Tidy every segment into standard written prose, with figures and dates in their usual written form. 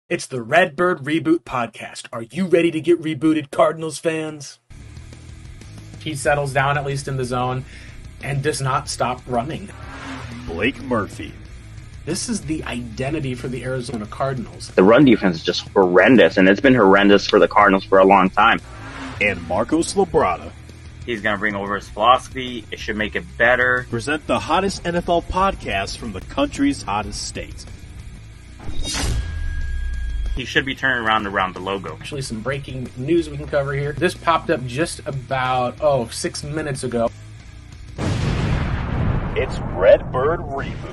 It's the Redbird Reboot Podcast. Are you ready to get rebooted, Cardinals fans? He settles down, at least in the zone, and does not stop running. Blake Murphy. This is the identity for the Arizona Cardinals. The run defense is just horrendous, and it's been horrendous for the Cardinals for a long time. And Marcos Labrada. He's going to bring over his philosophy. It should make it better. Present the hottest NFL podcast from the country's hottest state. He should be turning around the logo. Actually, some breaking news we can cover here. This popped up just about, 6 minutes ago. It's Redbird Reboot.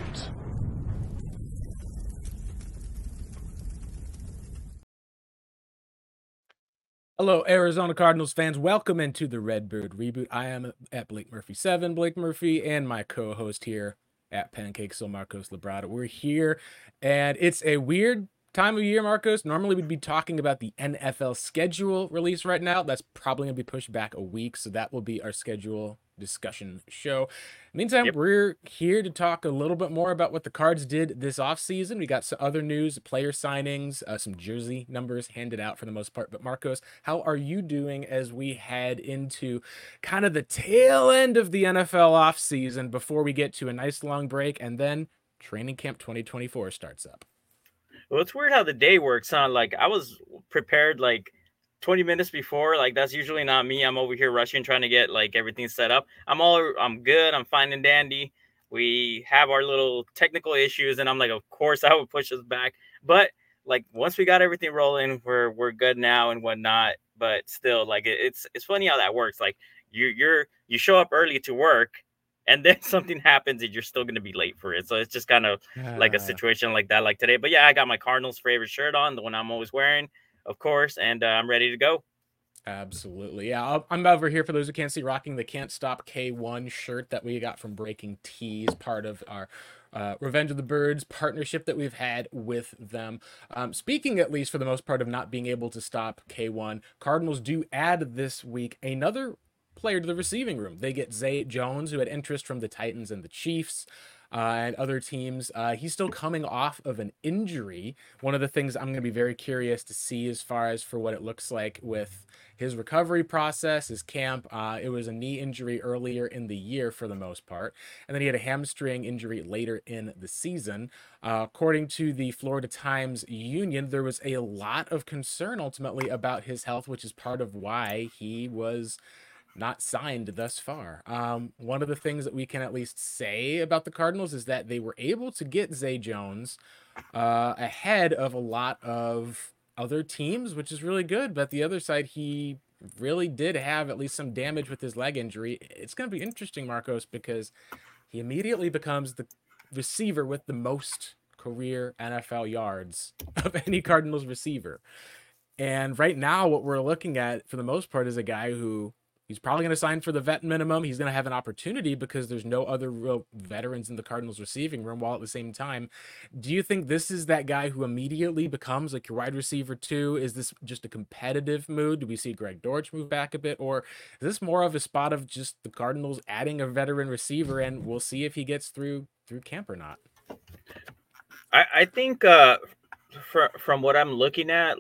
Hello, Arizona Cardinals fans. Welcome into the Redbird Reboot. I am at Blake Murphy 7, Blake Murphy, and my co-host here at Pancake So Marcos Labrada. We're here, and it's a weird time of year, Marcos. Normally we'd be talking about the NFL schedule release right now. That's probably going to be pushed back a week, so that will be our schedule discussion show. Meantime, We're here to talk a little bit more about what the Cards did this offseason. We got some other news, player signings, some jersey numbers handed out for the most part. But Marcos, how are you doing as we head into kind of the tail end of the NFL offseason before we get to a nice long break and then training camp 2024 starts up? Well, it's weird how the day works, huh? Like, I was prepared, 20 minutes before. Like, that's usually not me. I'm over here rushing, trying to get, everything set up. I'm good. I'm fine and dandy. We have our little technical issues, and I'm like, of course, I would push us back. But, once we got everything rolling, we're good now and whatnot. But still, it's funny how that works. Like, you show up early to work, and then something happens and you're still going to be late for it. So it's just kind of like a situation like that, like today. But yeah, I got my Cardinals favorite shirt on, the one I'm always wearing, of course, and I'm ready to go. Absolutely. Yeah, I'm over here, for those who can't see, rocking the Can't Stop K1 shirt that we got from Breaking Tees, part of our Revenge of the Birds partnership that we've had with them. Speaking, at least for the most part, of not being able to stop K1, Cardinals do add this week another player to the receiving room. They get Zay Jones, who had interest from the Titans and the Chiefs and other teams. He's still coming off of an injury. One of the things I'm going to be very curious to see as far as for what it looks like with his recovery process, his camp. It was a knee injury earlier in the year for the most part, and then he had a hamstring injury later in the season. According to the Florida Times Union, there was a lot of concern ultimately about his health, which is part of why he was not signed thus far. One of the things that we can at least say about the Cardinals is that they were able to get Zay Jones ahead of a lot of other teams, which is really good. But the other side, he really did have at least some damage with his leg injury. It's going to be interesting, Marcos, because he immediately becomes the receiver with the most career NFL yards of any Cardinals receiver. And right now, what we're looking at for the most part is a guy who he's probably going to sign for the vet minimum. He's going to have an opportunity because there's no other real veterans in the Cardinals receiving room, while at the same time, do you think this is that guy who immediately becomes like your wide receiver too? Is this just a competitive mood? Do we see Greg Dortch move back a bit? Or is this more of a spot of just the Cardinals adding a veteran receiver, and we'll see if he gets through camp or not? I think from what I'm looking at,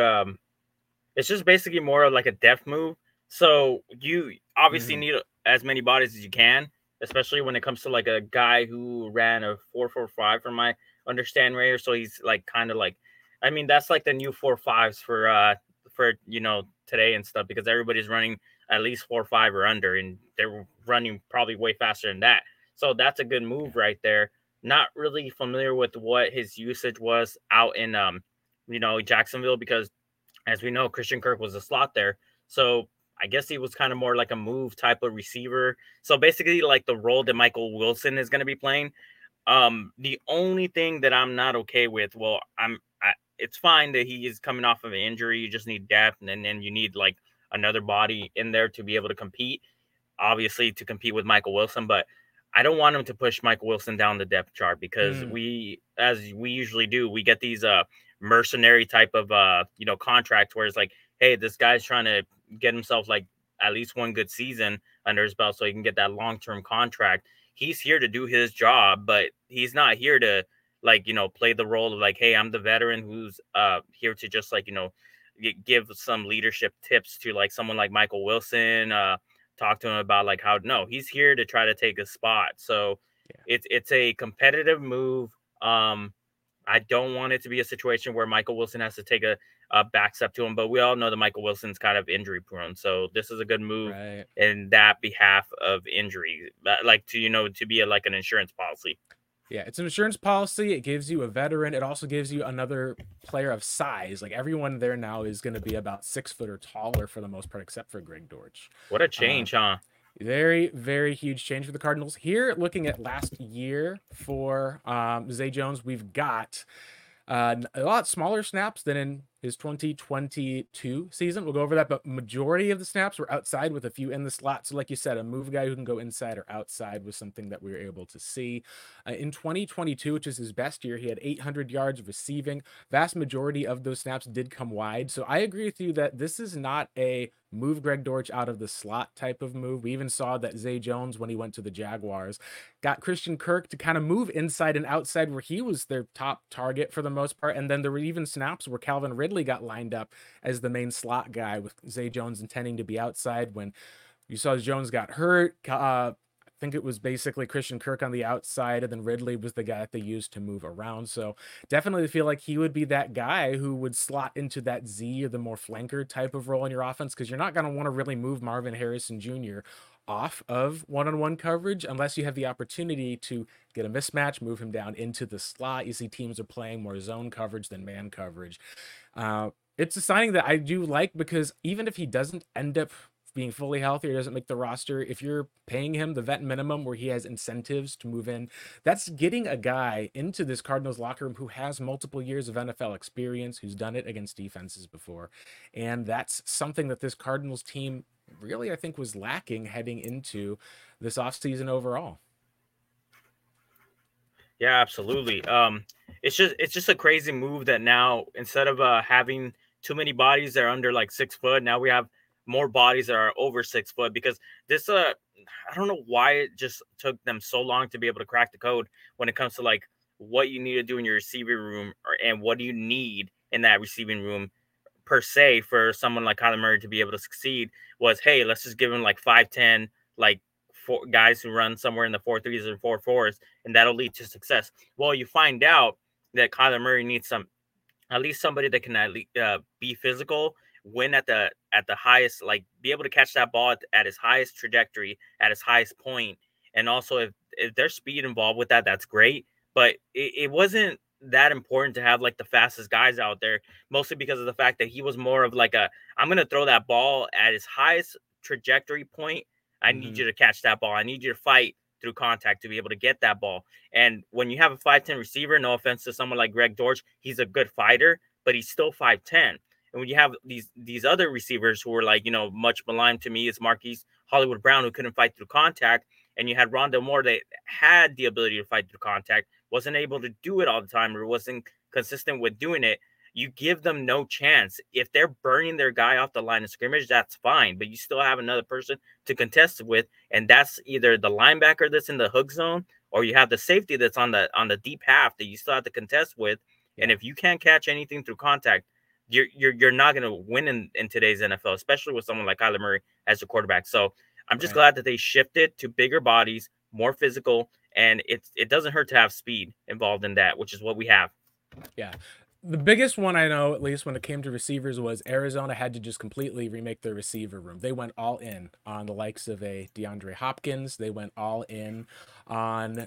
it's just basically more of like a depth move. So you obviously need as many bodies as you can, especially when it comes to like a guy who ran a 4.45 from my understanding right here. So he's like kind of like, I mean, that's like the new 4.5s for today and stuff, because everybody's running at least 4.5 or under, and they're running probably way faster than that. So that's a good move right there. Not really familiar with what his usage was out in Jacksonville, because as we know, Christian Kirk was a slot there. So I guess he was kind of more like a move type of receiver. So basically like the role that Michael Wilson is going to be playing. The only thing that I'm not okay with, it's fine that he is coming off of an injury. You just need depth, and then you need like another body in there to be able to compete, obviously to compete with Michael Wilson. But I don't want him to push Michael Wilson down the depth chart, because as we usually do, we get these mercenary type of contracts where it's like, hey, this guy's trying to get himself like at least one good season under his belt so he can get that long-term contract. He's here to do his job, but he's not here to like, play the role of like, hey, I'm the veteran who's here to just like, give some leadership tips to like someone like Michael Wilson, talk to him about like how no, he's here to try to take a spot. So Yeah. it's a competitive move. I don't want it to be a situation where Michael Wilson has to take a back step to him, but we all know that Michael Wilson's kind of injury prone. So this is a good move Right. in that behalf of injury, like to, to be like an insurance policy. Yeah, it's an insurance policy. It gives you a veteran. It also gives you another player of size. Like everyone there now is going to be about 6 foot or taller for the most part, except for Greg Dortch. What a Uh, change, huh? Very, very huge change for the Cardinals. Here, looking at last year for Zay Jones, we've got a lot smaller snaps than in his 2022 season. We'll go over that, but majority of the snaps were outside with a few in the slot. So like you said, a move guy who can go inside or outside was something that we were able to see. In 2022, which is his best year, he had 800 yards receiving. Vast majority of those snaps did come wide. So I agree with you that this is not a move Greg Dortch out of the slot type of move. We even saw that Zay Jones, when he went to the Jaguars, got Christian Kirk to kind of move inside and outside where he was their top target for the most part. And then there were even snaps where Calvin Ridley got lined up as the main slot guy with Zay Jones intending to be outside. When you saw Jones got hurt, I think it was basically Christian Kirk on the outside, and then Ridley was the guy that they used to move around. So definitely feel like he would be that guy who would slot into that Z or the more flanker type of role in your offense, because you're not going to want to really move Marvin Harrison Jr. off of one-on-one coverage unless you have the opportunity to get a mismatch, move him down into the slot. You see teams are playing more zone coverage than man coverage. It's a signing that I do like, because even if he doesn't end up being fully healthy or doesn't make the roster, if you're paying him the vet minimum where he has incentives to move in, that's getting a guy into this Cardinals locker room who has multiple years of NFL experience, who's done it against defenses before. And that's something that this Cardinals team really, I think, was lacking heading into this offseason overall. Yeah, absolutely. It's just a crazy move that now, instead of having too many bodies that are under like 6 foot, now we have more bodies that are over 6 foot, because this I don't know why it just took them so long to be able to crack the code when it comes to like what you need to do in your receiving room, and what do you need in that receiving room per se for someone like Kyler Murray to be able to succeed. Was, hey, let's just give him like 5'10", like four guys who run somewhere in the 4.3s and 4.4s, and that'll lead to success. Well, you find out that Kyler Murray needs at least somebody that can at least be physical, win at the highest, like be able to catch that ball at his highest trajectory, at his highest point. And also, if there's speed involved with that, that's great. But it wasn't that important to have like the fastest guys out there, mostly because of the fact that he was more of like I'm gonna throw that ball at his highest trajectory point. I need you to catch that ball. I need you to fight through contact to be able to get that ball. And when you have a 5'10" receiver, no offense to someone like Greg Dortch, he's a good fighter, but he's still 5'10". And when you have these other receivers who are like, much maligned to me, is Marquise Hollywood Brown, who couldn't fight through contact, and you had Rondale Moore that had the ability to fight through contact, wasn't able to do it all the time, or wasn't consistent with doing it. You give them no chance. If they're burning their guy off the line of scrimmage, that's fine, but you still have another person to contest with, and that's either the linebacker that's in the hook zone, or you have the safety that's on the deep half that you still have to contest with. And if you can't catch anything through contact, you're not going to win in today's NFL, especially with someone like Kyler Murray as a quarterback. So I'm just glad that they shifted to bigger bodies, more physical, and it doesn't hurt to have speed involved in that, which is what we have. Yeah. The biggest one I know, at least when it came to receivers, was Arizona had to just completely remake their receiver room. They went all in on the likes of a DeAndre Hopkins. They went all in on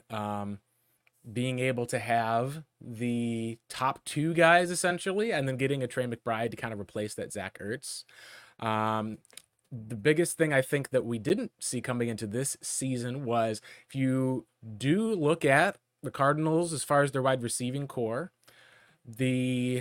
being able to have the top two guys essentially, and then getting a Trey McBride to kind of replace that Zach Ertz. The biggest thing I think that we didn't see coming into this season was, if you do look at the Cardinals as far as their wide receiving core, the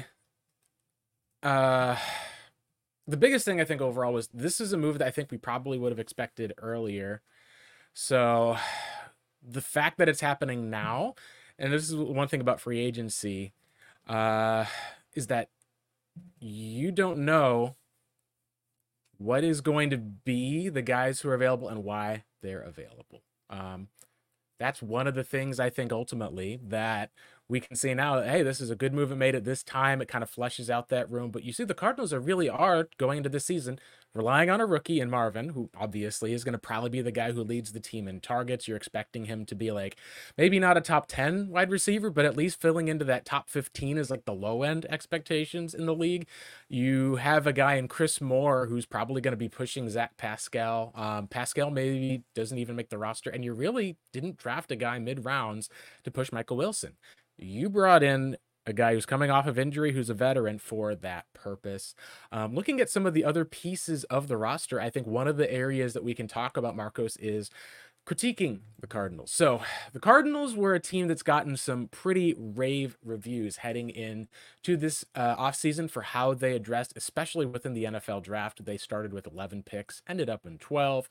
biggest thing I think overall was, this is a move that I think we probably would have expected earlier. So the fact that it's happening now, and this is one thing about free agency, is that you don't know what is going to be the guys who are available and why they're available. That's one of the things I think ultimately that we can see now that, hey, this is a good move it made at this time. It kind of fleshes out that room. But you see, the Cardinals really are going into this season relying on a rookie in Marvin, who obviously is going to probably be the guy who leads the team in targets. You're expecting him to be like maybe not a top 10 wide receiver, but at least filling into that top 15 is like the low end expectations in the league. You have a guy in Chris Moore who's probably going to be pushing Zach Pascal. Pascal maybe doesn't even make the roster, and you really didn't draft a guy mid rounds to push Michael Wilson. You brought in a guy who's coming off of injury, who's a veteran for that purpose. Looking at some of the other pieces of the roster, I think one of the areas that we can talk about, Marcos, is critiquing the Cardinals. So the Cardinals were a team that's gotten some pretty rave reviews heading in to this offseason for how they addressed, especially within the NFL draft. They started with 11 picks, ended up in 12.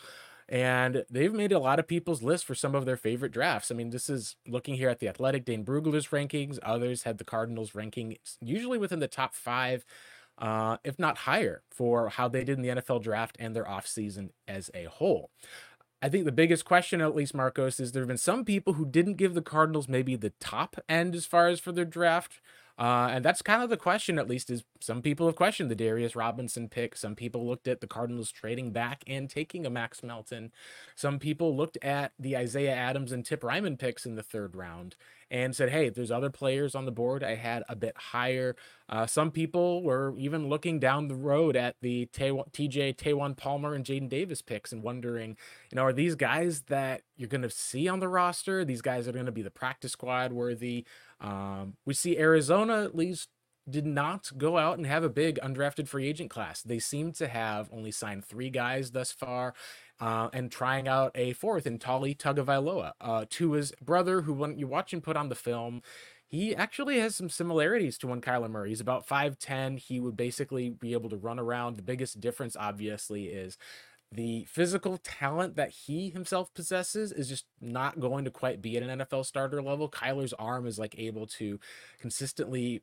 And they've made a lot of people's list for some of their favorite drafts. I mean, this is looking here at the Athletic, Dane Brugler's rankings. Others had the Cardinals ranking usually within the top 5, if not higher, for how they did in the NFL draft and their offseason as a whole. I think the biggest question, at least, Marcos, is there have been some people who didn't give the Cardinals maybe the top end as far as for their draft. And that's kind of the question, at least, is some people have questioned the Darius Robinson pick. Some people looked at the Cardinals trading back and taking a Max Melton. Some people looked at the Isaiah Adams and Tip Ryman picks in the 3rd round and said, hey, there's other players on the board I had a bit higher. Some people were even looking down the road at the TJ, Taywan Palmer, and Jaden Davis picks and wondering, are these guys that you're going to see on the roster? These guys are going to be the practice squad worthy. We see Arizona at least did not go out and have a big undrafted free agent class. They seem to have only signed 3 guys thus far, and trying out a 4th in Tali Tagovailoa, to his brother, who when you watch him put on the film, he actually has some similarities to one Kyler Murray. He's about 5'10". He would basically be able to run around. The biggest difference, obviously, is the physical talent that he himself possesses is just not going to quite be at an NFL starter level. Kyler's arm is like able to consistently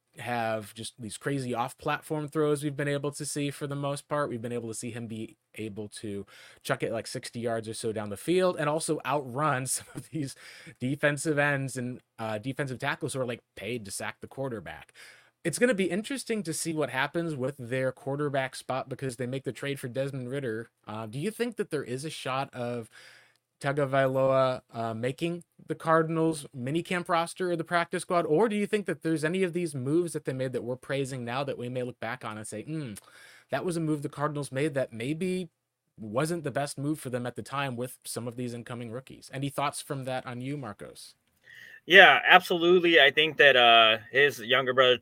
have just these crazy off-platform throws we've been able to see for the most part. We've been able to see him be able to chuck it like 60 yards or so down the field and also outrun some of these defensive ends and defensive tackles who are like paid to sack the quarterback. It's going to be interesting to see what happens with their quarterback spot because they make the trade for Desmond Ridder. Do you think that there is a shot of Tagovailoa making the Cardinals minicamp roster or the practice squad? Or do you think that there's any of these moves that they made that we're praising now that we may look back on and say, that was a move the Cardinals made that maybe wasn't the best move for them at the time with some of these incoming rookies? Any thoughts from that on you, Marcos? Yeah, absolutely. I think that his younger brother,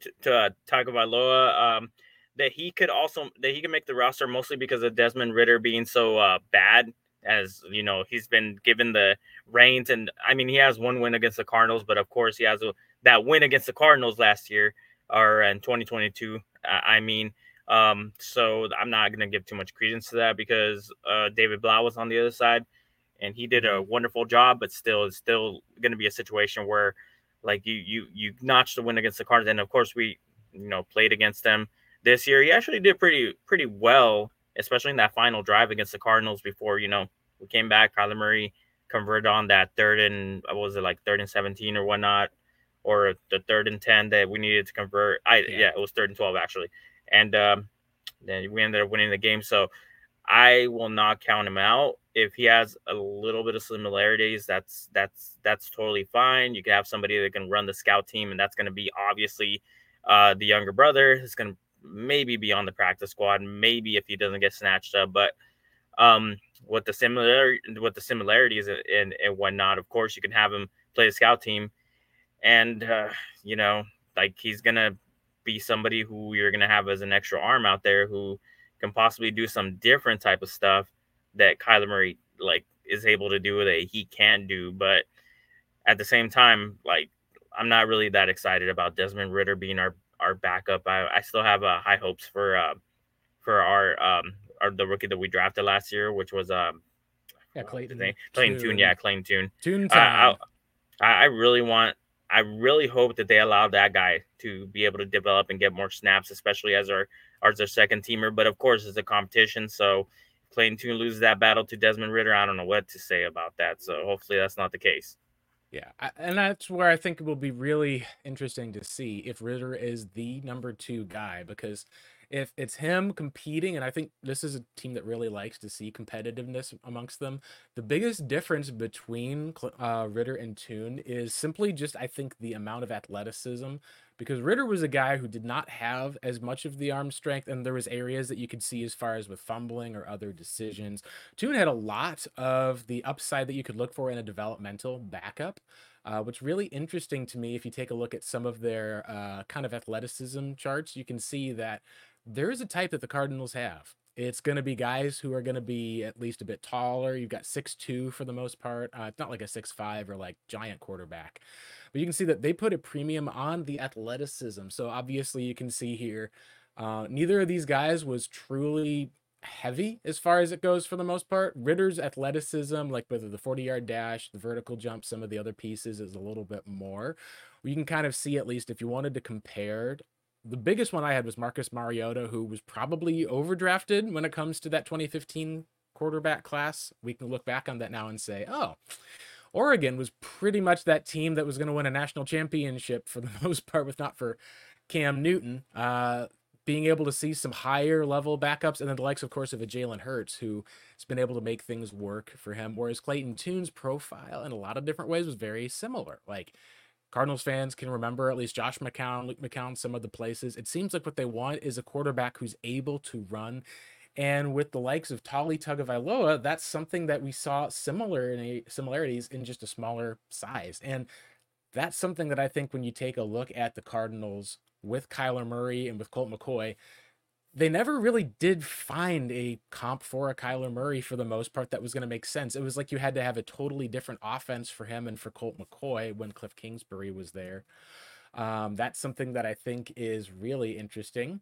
Tagovailoa, that he could make the roster mostly because of Desmond Ridder being so bad. As you know, he's been given the reins, and I mean, he has 1 win against the Cardinals, but of course, he has that win against the Cardinals last year or in 2022. So I'm not going to give too much credence to that because David Blau was on the other side. And he did a wonderful job, but it's still going to be a situation where, like, you notched the win against the Cardinals, and of course we, played against them this year. He actually did pretty well, especially in that final drive against the Cardinals before we came back. Kyler Murray converted on that 3rd and 17 or whatnot, or the 3rd and 10 that we needed to convert. It was 3rd and 12 actually, and then we ended up winning the game. So I will not count him out. If he has a little bit of similarities, that's totally fine. You can have somebody that can run the scout team, and that's going to be obviously the younger brother is going to maybe be on the practice squad, maybe if he doesn't get snatched up. But with the similarities and whatnot, of course, you can have him play the scout team, and he's going to be somebody who you're going to have as an extra arm out there who can possibly do some different type of stuff that Kyler Murray is able to do that he can do. But at the same time, I'm not really that excited about Desmond Ridder being our backup. I still have high hopes for our the rookie that we drafted last year, which was Clayton Tune. Yeah, Clayton Tune. Tune time. I really hope that they allow that guy to be able to develop and get more snaps, especially as our second teamer. But of course, it's a competition, so Clayton Tune loses that battle to Desmond Ridder. I don't know what to say about that. So hopefully that's not the case. Yeah, and that's where I think it will be really interesting to see if Ritter is the number two guy, because if it's him competing, and I think this is a team that really likes to see competitiveness amongst them, the biggest difference between Ritter and Toon is simply just, I think, the amount of athleticism, because Ritter was a guy who did not have as much of the arm strength, and there was areas that you could see as far as with fumbling or other decisions. Toon had a lot of the upside that you could look for in a developmental backup, what's really interesting to me, if you take a look at some of their kind of athleticism charts, you can see that there's a type that the Cardinals have. It's going to be guys who are going to be at least a bit taller. You've got 6'2" for the most part. It's not like a 6'5" or like giant quarterback, but you can see that they put a premium on the athleticism. So obviously you can see here, neither of these guys was truly heavy as far as it goes for the most part. Ritter's athleticism, like whether the 40-yard dash, the vertical jump, some of the other pieces is a little bit more. You can kind of see, at least if you wanted to compare, the biggest one I had was Marcus Mariota, who was probably overdrafted when it comes to that 2015 quarterback class. We can look back on that now and say, oh, Oregon was pretty much that team that was going to win a national championship for the most part, with not for Cam Newton. Being able to see some higher level backups, and then the likes, of course, of a Jalen Hurts, who has been able to make things work for him. Whereas Clayton Tune's profile in a lot of different ways was very similar. Like, Cardinals fans can remember at least Josh McCown, Luke McCown, some of the places. It seems like what they want is a quarterback who's able to run. And with the likes of Tali Tagovailoa, that's something that we saw similarities in just a smaller size. And that's something that I think when you take a look at the Cardinals with Kyler Murray and with Colt McCoy, they never really did find a comp for a Kyler Murray for the most part that was going to make sense. It was like you had to have a totally different offense for him and for Colt McCoy when Cliff Kingsbury was there. That's something that I think is really interesting.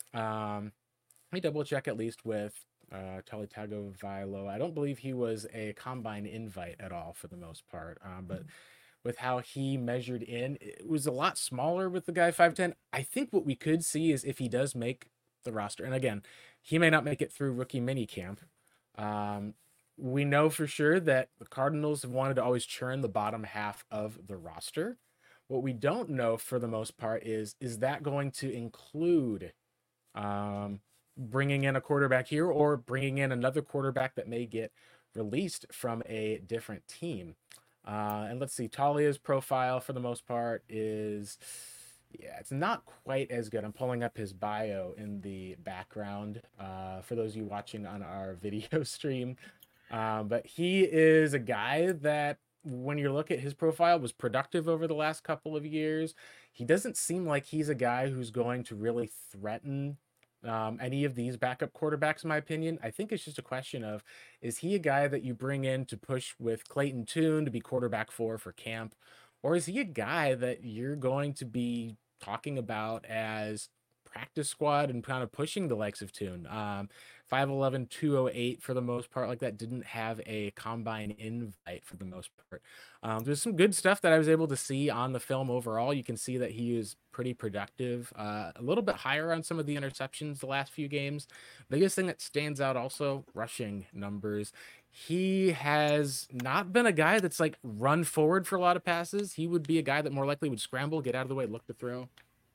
Let me double check at least with Tali Tagovailoa. I don't believe he was a combine invite at all for the most part, but with how he measured in, it was a lot smaller with the guy 5'10". I think what we could see is if he does make the roster, and again, he may not make it through rookie mini camp. We know for sure that the Cardinals have wanted to always churn the bottom half of the roster. What we don't know for the most part is that going to include bringing in a quarterback here or bringing in another quarterback that may get released from a different team. And let's see, Talia's profile for the most part is, yeah, it's not quite as good. I'm pulling up his bio in the background for those of you watching on our video stream. But he is a guy that, when you look at his profile, was productive over the last couple of years. He doesn't seem like he's a guy who's going to really threaten any of these backup quarterbacks, in my opinion. I think it's just a question of, is he a guy that you bring in to push with Clayton Tune to be quarterback for camp? Or is he a guy that you're going to be talking about as practice squad and kind of pushing the likes of Tune? 5'11", 208 for the most part, like that, didn't have a combine invite for the most part. There's some good stuff that I was able to see on the film overall. You can see that he is pretty productive, a little bit higher on some of the interceptions the last few games. Biggest thing that stands out also, rushing numbers. He has not been a guy that's like run forward for a lot of passes. He would be a guy that more likely would scramble, get out of the way, look to throw.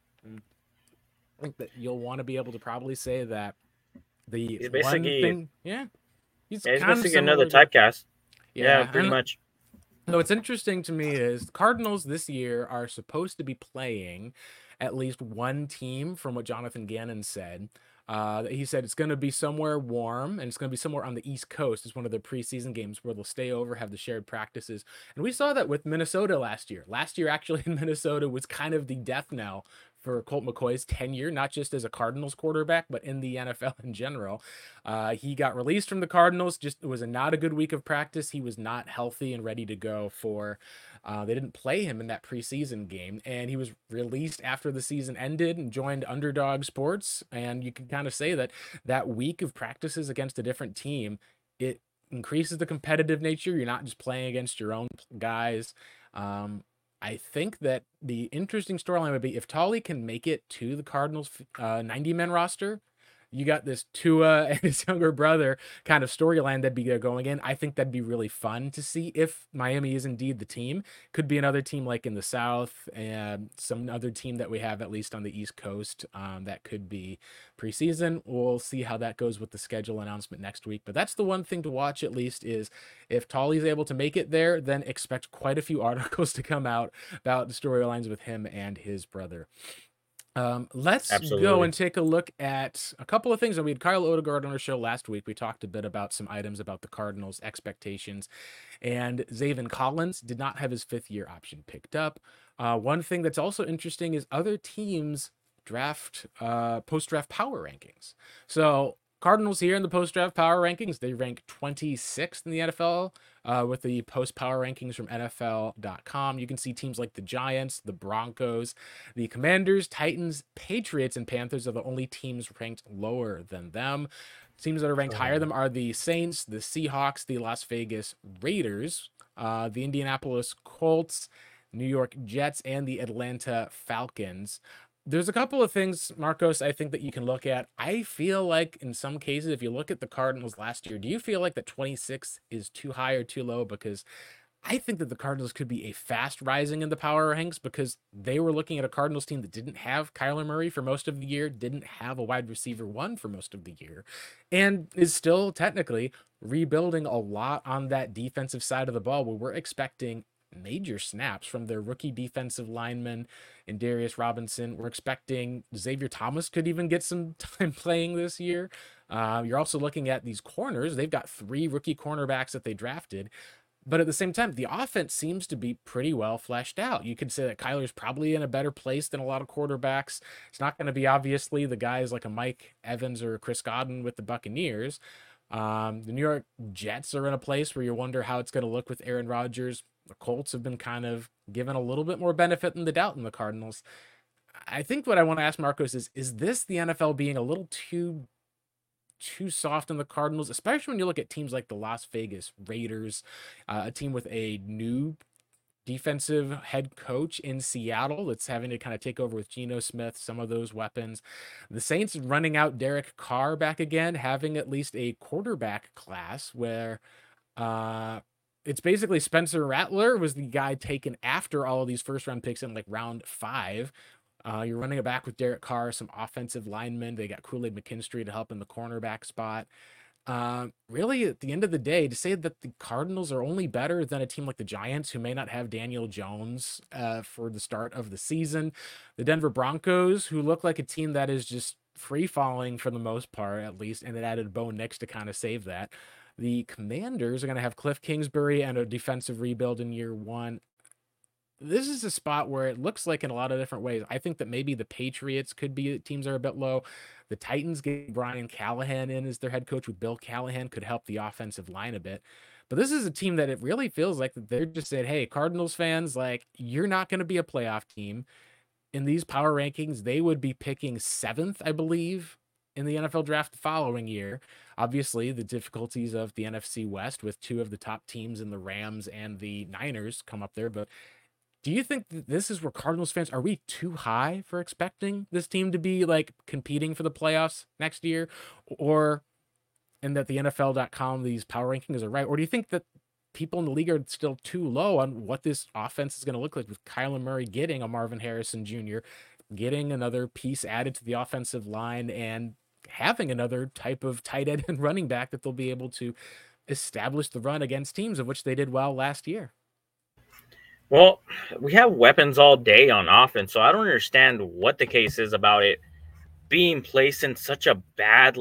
I think that you'll want to be able to probably say that the one thing, yeah, he's basically another typecast. Yeah, pretty much. No, what's interesting to me is the Cardinals this year are supposed to be playing at least one team, from what Jonathan Gannon said. He said it's going to be somewhere warm, and it's going to be somewhere on the East Coast. It's one of their preseason games where they'll stay over, have the shared practices. And we saw that with Minnesota last year. Last year, actually, in Minnesota was kind of the death knell for Colt McCoy's tenure, not just as a Cardinals quarterback, but in the NFL in general. He got released from the Cardinals. It was not a good week of practice. He was not healthy and ready to go for, they didn't play him in that preseason game, and he was released after the season ended and joined Underdog Sports. And you can kind of say that that week of practices against a different team, it increases the competitive nature. You're not just playing against your own guys. I think that the interesting storyline would be if Tali can make it to the Cardinals 90-man roster, you got this Tua and his younger brother kind of storyline that'd be going in. I think that'd be really fun to see if Miami is indeed the team. Could be another team like in the South and some other team that we have at least on the East Coast that could be preseason. We'll see how that goes with the schedule announcement next week. But that's the one thing to watch at least is if Tolley's able to make it there, then expect quite a few articles to come out about the storylines with him and his brother. Let's go and take a look at a couple of things. And we had Kyle Odegaard on our show last week. We talked a bit about some items about the Cardinals' expectations, and Zaven Collins did not have his 5th-year option picked up. One thing that's also interesting is other teams draft post-draft power rankings. So Cardinals here in the post-draft power rankings, they rank 26th in the NFL with the post-power rankings from NFL.com. You can see teams like the Giants, the Broncos, the Commanders, Titans, Patriots, and Panthers are the only teams ranked lower than them. Teams that are ranked higher than them are the Saints, the Seahawks, the Las Vegas Raiders, the Indianapolis Colts, New York Jets, and the Atlanta Falcons. There's a couple of things, Marcos, I think that you can look at. I feel like in some cases, if you look at the Cardinals last year, do you feel like that 26 is too high or too low? Because I think that the Cardinals could be a fast rising in the power ranks because they were looking at a Cardinals team that didn't have Kyler Murray for most of the year, didn't have a wide receiver 1 for most of the year, and is still technically rebuilding a lot on that defensive side of the ball where we're expecting major snaps from their rookie defensive lineman and Darius Robinson. We're expecting Xavier Thomas could even get some time playing this year. You're also looking at these corners. They've got 3 rookie cornerbacks that they drafted. But at the same time, the offense seems to be pretty well fleshed out. You could say that Kyler's probably in a better place than a lot of quarterbacks. It's not going to be obviously the guys like a Mike Evans or Chris Godwin with the Buccaneers. The New York Jets are in a place where you wonder how it's going to look with Aaron Rodgers. The Colts have been kind of given a little bit more benefit than the doubt in the Cardinals. I think what I want to ask Marcos is this the NFL being a little too soft in the Cardinals, especially when you look at teams like the Las Vegas Raiders, a team with a new defensive head coach in Seattle that's having to kind of take over with Geno Smith, some of those weapons. The Saints running out Derek Carr back again, having at least a quarterback class where it's basically Spencer Rattler was the guy taken after all of these first round picks in like round 5. You're running it back with Derek Carr, some offensive linemen. They got Kool-Aid McKinstry to help in the cornerback spot. Really, at the end of the day, to say that the Cardinals are only better than a team like the Giants, who may not have Daniel Jones for the start of the season, the Denver Broncos, who look like a team that is just free falling for the most part, at least, and it added Bo Nix to kind of save that. The Commanders are going to have Cliff Kingsbury and a defensive rebuild in year 1. This is a spot where it looks like in a lot of different ways. I think that maybe the Patriots could be teams that are a bit low. The Titans getting Brian Callahan in as their head coach with Bill Callahan could help the offensive line a bit. But this is a team that it really feels like that they're just saying, hey, Cardinals fans, like, you're not going to be a playoff team. In these power rankings, they would be picking 7th, I believe, in the NFL draft the following year. Obviously, the difficulties of the NFC West with 2 of the top teams in the Rams and the Niners come up there. But do you think that this is where Cardinals fans, are we too high for expecting this team to be like competing for the playoffs next year? Or, and that the NFL.com, these power rankings are right? Or do you think that people in the league are still too low on what this offense is going to look like with Kyler Murray getting a Marvin Harrison Jr., getting another piece added to the offensive line, and having another type of tight end and running back that they'll be able to establish the run against teams of which they did well last year? Well, we have weapons all day on offense, so I don't understand what the case is about it being placed in such a bad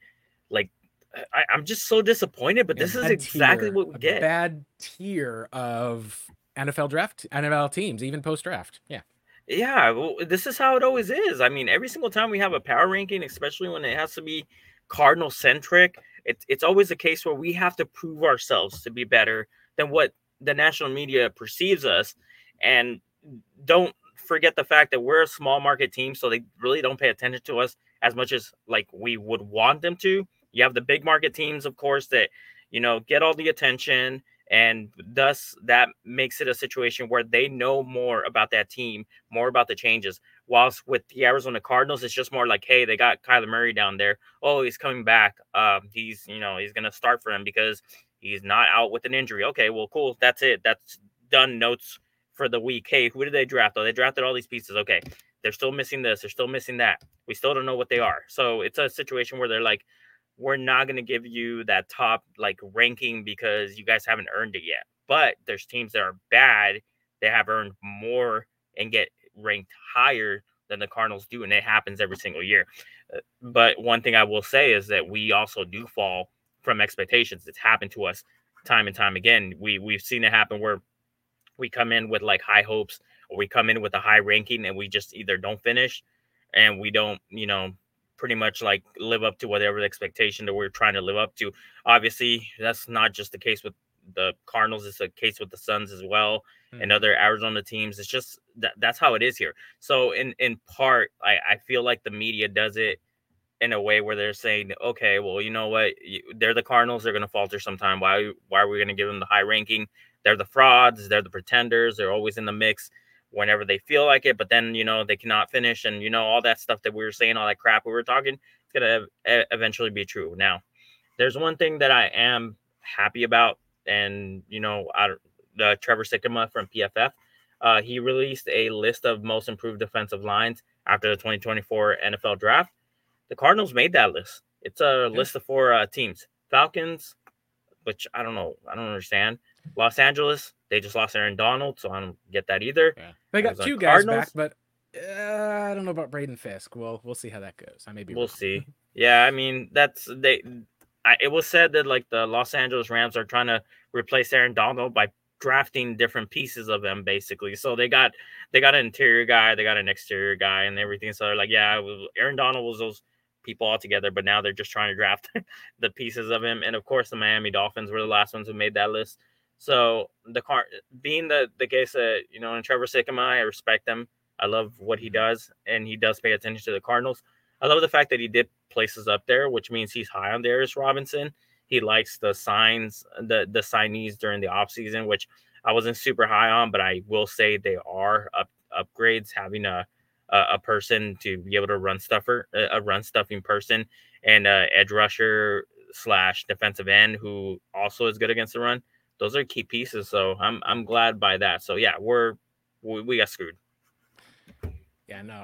I'm just so disappointed. But this is exactly what we get. Bad tier of NFL teams, even post draft. Yeah, well, this is how it always is. I mean, every single time we have a power ranking, especially when it has to be Cardinal centric, it's always a case where we have to prove ourselves to be better than what the national media perceives us. And don't forget the fact that we're a small market team, so they really don't pay attention to us as much as like we would want them to. You have the big market teams, of course, that get all the attention. And thus that makes it a situation where they know more about that team, more about the changes. Whilst with the Arizona Cardinals, it's just more like, hey, they got Kyler Murray down there. Oh, he's coming back. He's he's gonna start for him because he's not out with an injury. Okay, well, cool. That's it. That's done. Notes for the week. Hey, who did they draft? Oh, they drafted all these pieces. Okay, they're still missing this. They're still missing that. We still don't know what they are. So it's a situation where they're like, we're not going to give you that top like ranking because you guys haven't earned it yet. But there's teams that are bad. They have earned more and get ranked higher than the Cardinals do. And it happens every single year. But one thing I will say is that we also do fall from expectations. It's happened to us time and time again. We've seen it happen where we come in with like high hopes or we come in with a high ranking and we just either don't finish and we don't, pretty much like live up to whatever the expectation that we're trying to live up to. Obviously, that's not just the case with the Cardinals, it's a case with the Suns as well and other Arizona teams. It's just that's how it is here. So in part, I feel like the media does it in a way where they're saying, okay, well, you know what? They're the Cardinals. They're going to falter sometime. Why are we going to give them the high ranking? They're the frauds. They're the pretenders. They're always in the mix whenever they feel like it. But then, they cannot finish. And, all that stuff that we were saying, all that crap we were talking, it's going to eventually be true. Now, there's one thing that I am happy about. And, Trevor Sikkema from PFF, he released a list of most improved defensive lines after the 2024 NFL draft. The Cardinals made that list. It's a list of 4 teams. Falcons, which I don't know. I don't understand. Los Angeles, they just lost Aaron Donald, so I don't get that either. Yeah. They got 2 guys back, but I don't know about Braden Fisk. Well, we'll see how that goes. I may be We'll wrong. see. Yeah, I mean, it was said that like the Los Angeles Rams are trying to replace Aaron Donald by drafting different pieces of him, basically. So they got an interior guy, they got an exterior guy, and everything. So they're like, yeah, Aaron Donald was those people all together, but now they're just trying to draft the pieces of him. And of course, the Miami Dolphins were the last ones who made that list. So being the case that and Trevor Sikkema, I respect him. I love what he does, and he does pay attention to the Cardinals. I love the fact that he did places up there, which means he's high on Darius Robinson. He likes the signees during the offseason, which I wasn't super high on, but I will say they are upgrades. Having a person to be able to run stuffing person, and edge rusher / defensive end who also is good against the run. Those are key pieces. So I'm glad by that. So yeah, we got screwed. Yeah, no,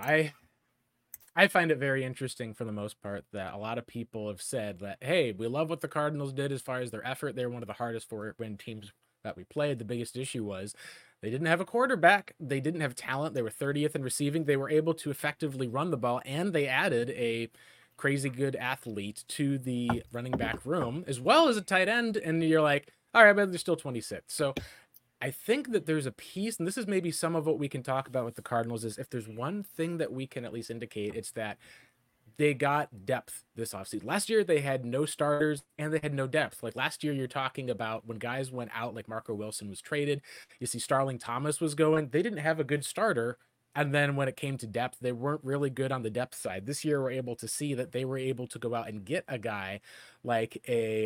I find it very interesting for the most part that a lot of people have said that, hey, we love what the Cardinals did as far as their effort. They're one of the hardest for win teams that we played. The biggest issue was they didn't have a quarterback. They didn't have talent. They were 30th in receiving. They were able to effectively run the ball, and they added a crazy good athlete to the running back room as well as a tight end. And you're like, all right, but they're still 26. So I think that there's a piece, and this is maybe some of what we can talk about with the Cardinals, is if there's one thing that we can at least indicate, it's that they got depth this offseason. Last year, they had no starters and they had no depth. Like last year, you're talking about when guys went out, like Marco Wilson was traded. You see Starling Thomas was going. They didn't have a good starter. And then when it came to depth, they weren't really good on the depth side. This year, we're able to see that they were able to go out and get a guy like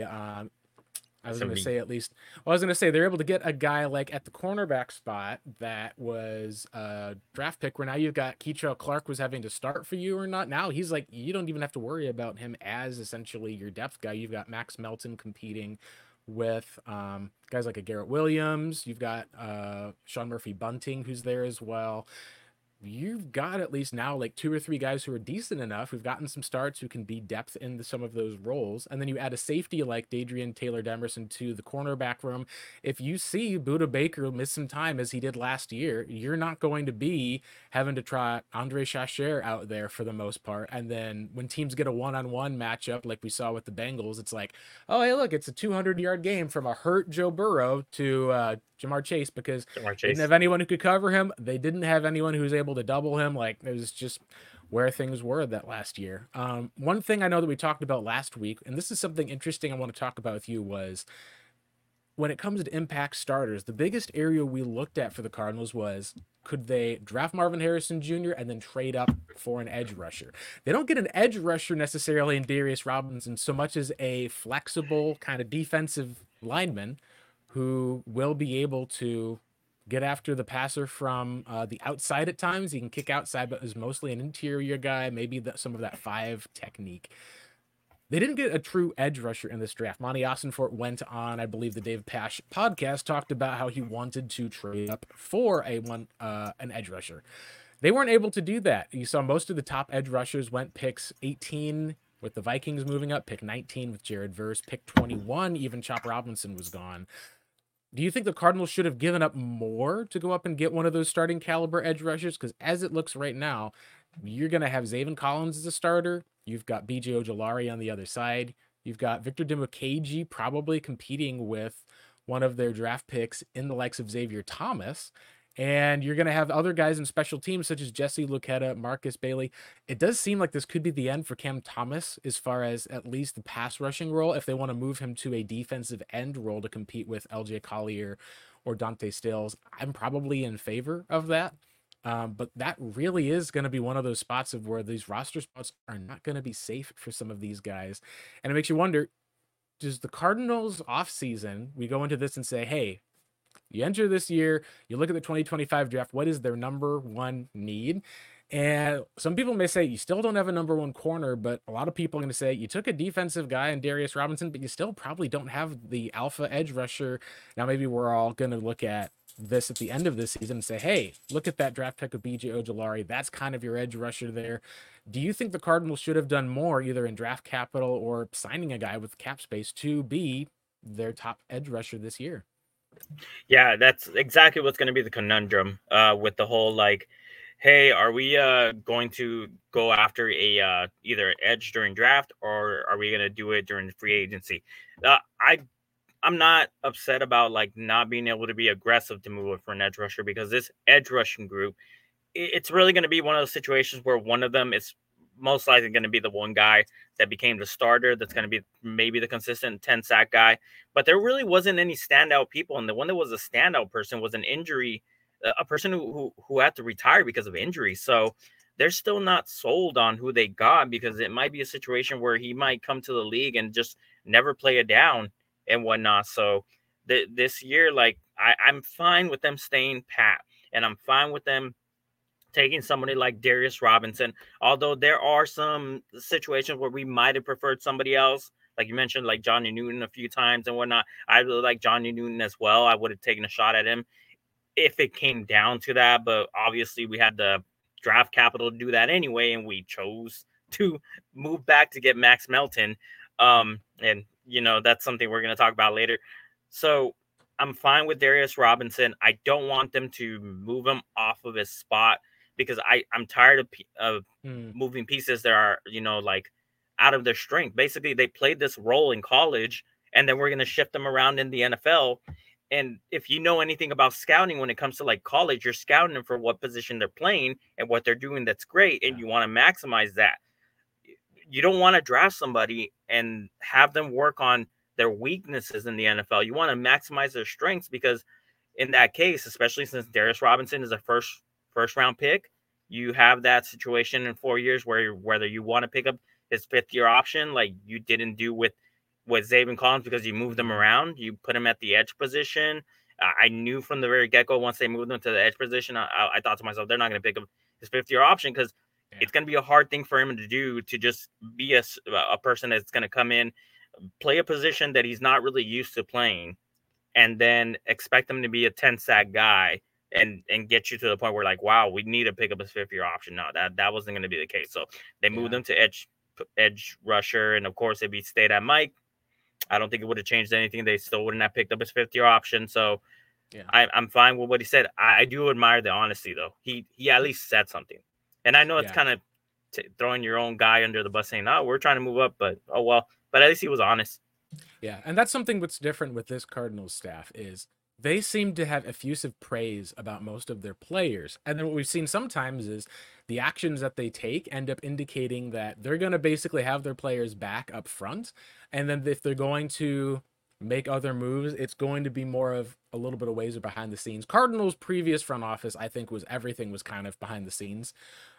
I was going to say they're able to get a guy like at the cornerback spot that was a draft pick where now you've got Keitrell Clark was having to start for you or not. Now he's like, you don't even have to worry about him as essentially your depth guy. You've got Max Melton competing with guys like a Garrett Williams. You've got Sean Murphy Bunting, who's there as well. You've got at least now like 2 or 3 guys who are decent enough, who've gotten some starts, who can be depth in some of those roles. And then you add a safety like Dadrian Taylor-Demerson to the cornerback room. If you see Budda Baker miss some time as he did last year, you're not going to be having to try Andre Chachere out there for the most part. And then when teams get a one-on-one matchup like we saw with the Bengals, it's like, oh, hey, look, it's a 200-yard game from a hurt Joe Burrow to Jamar Chase, because they didn't have anyone who could cover him. They didn't have anyone who was able to double him. Like, it was just where things were that last year. One thing I know that we talked about last week, and this is something interesting I want to talk about with you, was when it comes to impact starters, the biggest area we looked at for the Cardinals was, could they draft Marvin Harrison Jr. and then trade up for an edge rusher? They don't get an edge rusher necessarily in Darius Robinson so much as a flexible kind of defensive lineman who will be able to get after the passer from the outside at times. He can kick outside, but is mostly an interior guy, maybe some of that 5 technique. They didn't get a true edge rusher in this draft. Monty Ossenfort went on, I believe, the Dave Pasch podcast, talked about how he wanted to trade up for an edge rusher. They weren't able to do that. You saw most of the top edge rushers went picks 18 with the Vikings moving up, pick 19 with Jared Verse, pick 21, even Chop Robinson was gone. Do you think the Cardinals should have given up more to go up and get one of those starting caliber edge rushers? Because as it looks right now, you're going to have Zaven Collins as a starter. You've got B.J. Ojolari on the other side. You've got Victor Dimukeji probably competing with one of their draft picks in the likes of Xavier Thomas. And you're going to have other guys in special teams such as Jesse Luketa, Marcus Bailey. It does seem like this could be the end for Cam Thomas as far as at least the pass rushing role, if they want to move him to a defensive end role to compete with LJ Collier or Dante Stills. I'm probably in favor of that. But that really is going to be one of those spots of where these roster spots are not going to be safe for some of these guys. And it makes you wonder, does the Cardinals offseason, we go into this and say, hey, you enter this year, you look at the 2025 draft, what is their number one need? And some people may say you still don't have a number one corner, but a lot of people are going to say you took a defensive guy in Darius Robinson, but you still probably don't have the alpha edge rusher. Now, maybe we're all going to look at this at the end of this season and say, hey, look at that draft pick of B.J. Ojolari. That's kind of your edge rusher there. Do you think the Cardinals should have done more either in draft capital or signing a guy with cap space to be their top edge rusher this year? Yeah, that's exactly what's going to be the conundrum with the whole like, hey, are we going to go after a either edge during draft or are we going to do it during free agency? I'm not upset about like not being able to be aggressive to move for an edge rusher because this edge rushing group, it's really going to be one of those situations where one of them is most likely going to be the one guy that became the starter. That's going to be maybe the consistent 10 sack guy, but there really wasn't any standout people. And the one that was a standout person was an injury, a person who had to retire because of injury. So they're still not sold on who they got because it might be a situation where he might come to the league and just never play it down and whatnot. So this year, like I'm fine with them staying pat, and I'm fine with them taking somebody like Darius Robinson. Although there are some situations where we might have preferred somebody else, like you mentioned, like Johnny Newton a few times and whatnot. I really like Johnny Newton as well. I would have taken a shot at him if it came down to that, but obviously we had the draft capital to do that anyway, and we chose to move back to get Max Melton. And you know, that's something we're going to talk about later. So I'm fine with Darius Robinson. I don't want them to move him off of his spot because I'm tired of moving pieces that are, you know, like out of their strength. Basically, they played this role in college, and then we're going to shift them around in the NFL. And if you know anything about scouting when it comes to like college, you're scouting them for what position they're playing and what they're doing that's great, and you want to maximize that. You don't want to draft somebody and have them work on their weaknesses in the NFL. You want to maximize their strengths because in that case, especially since Darius Robinson is a first round pick, you have that situation in 4 years where whether you want to pick up his 5th-year option, like you didn't do with Zaven Collins because you moved them around, you put him at the edge position. I knew from the very get-go once they moved him to the edge position, I thought to myself, they're not going to pick up his 5th-year option because it's going to be a hard thing for him to do to just be a person that's going to come in, play a position that he's not really used to playing, and then expect him to be a 10-sack guy and get you to the point where like, wow, we need to pick up his 5th-year option. No, that wasn't going to be the case. So they moved him to edge rusher, and of course, if he stayed at Mike, I don't think it would have changed anything. They still wouldn't have picked up his 5th-year option. So I'm fine with what he said. I do admire the honesty, though. He at least said something. And I know it's kind of throwing your own guy under the bus saying, oh, we're trying to move up, but oh, well. But at least he was honest. Yeah, and that's something that's different with this Cardinals staff is they seem to have effusive praise about most of their players. And then what we've seen sometimes is the actions that they take end up indicating that they're going to basically have their players back up front. And then if they're going to make other moves, it's going to be more of a little bit of ways or behind the scenes. Cardinals' previous front office, I think, everything was kind of behind the scenes.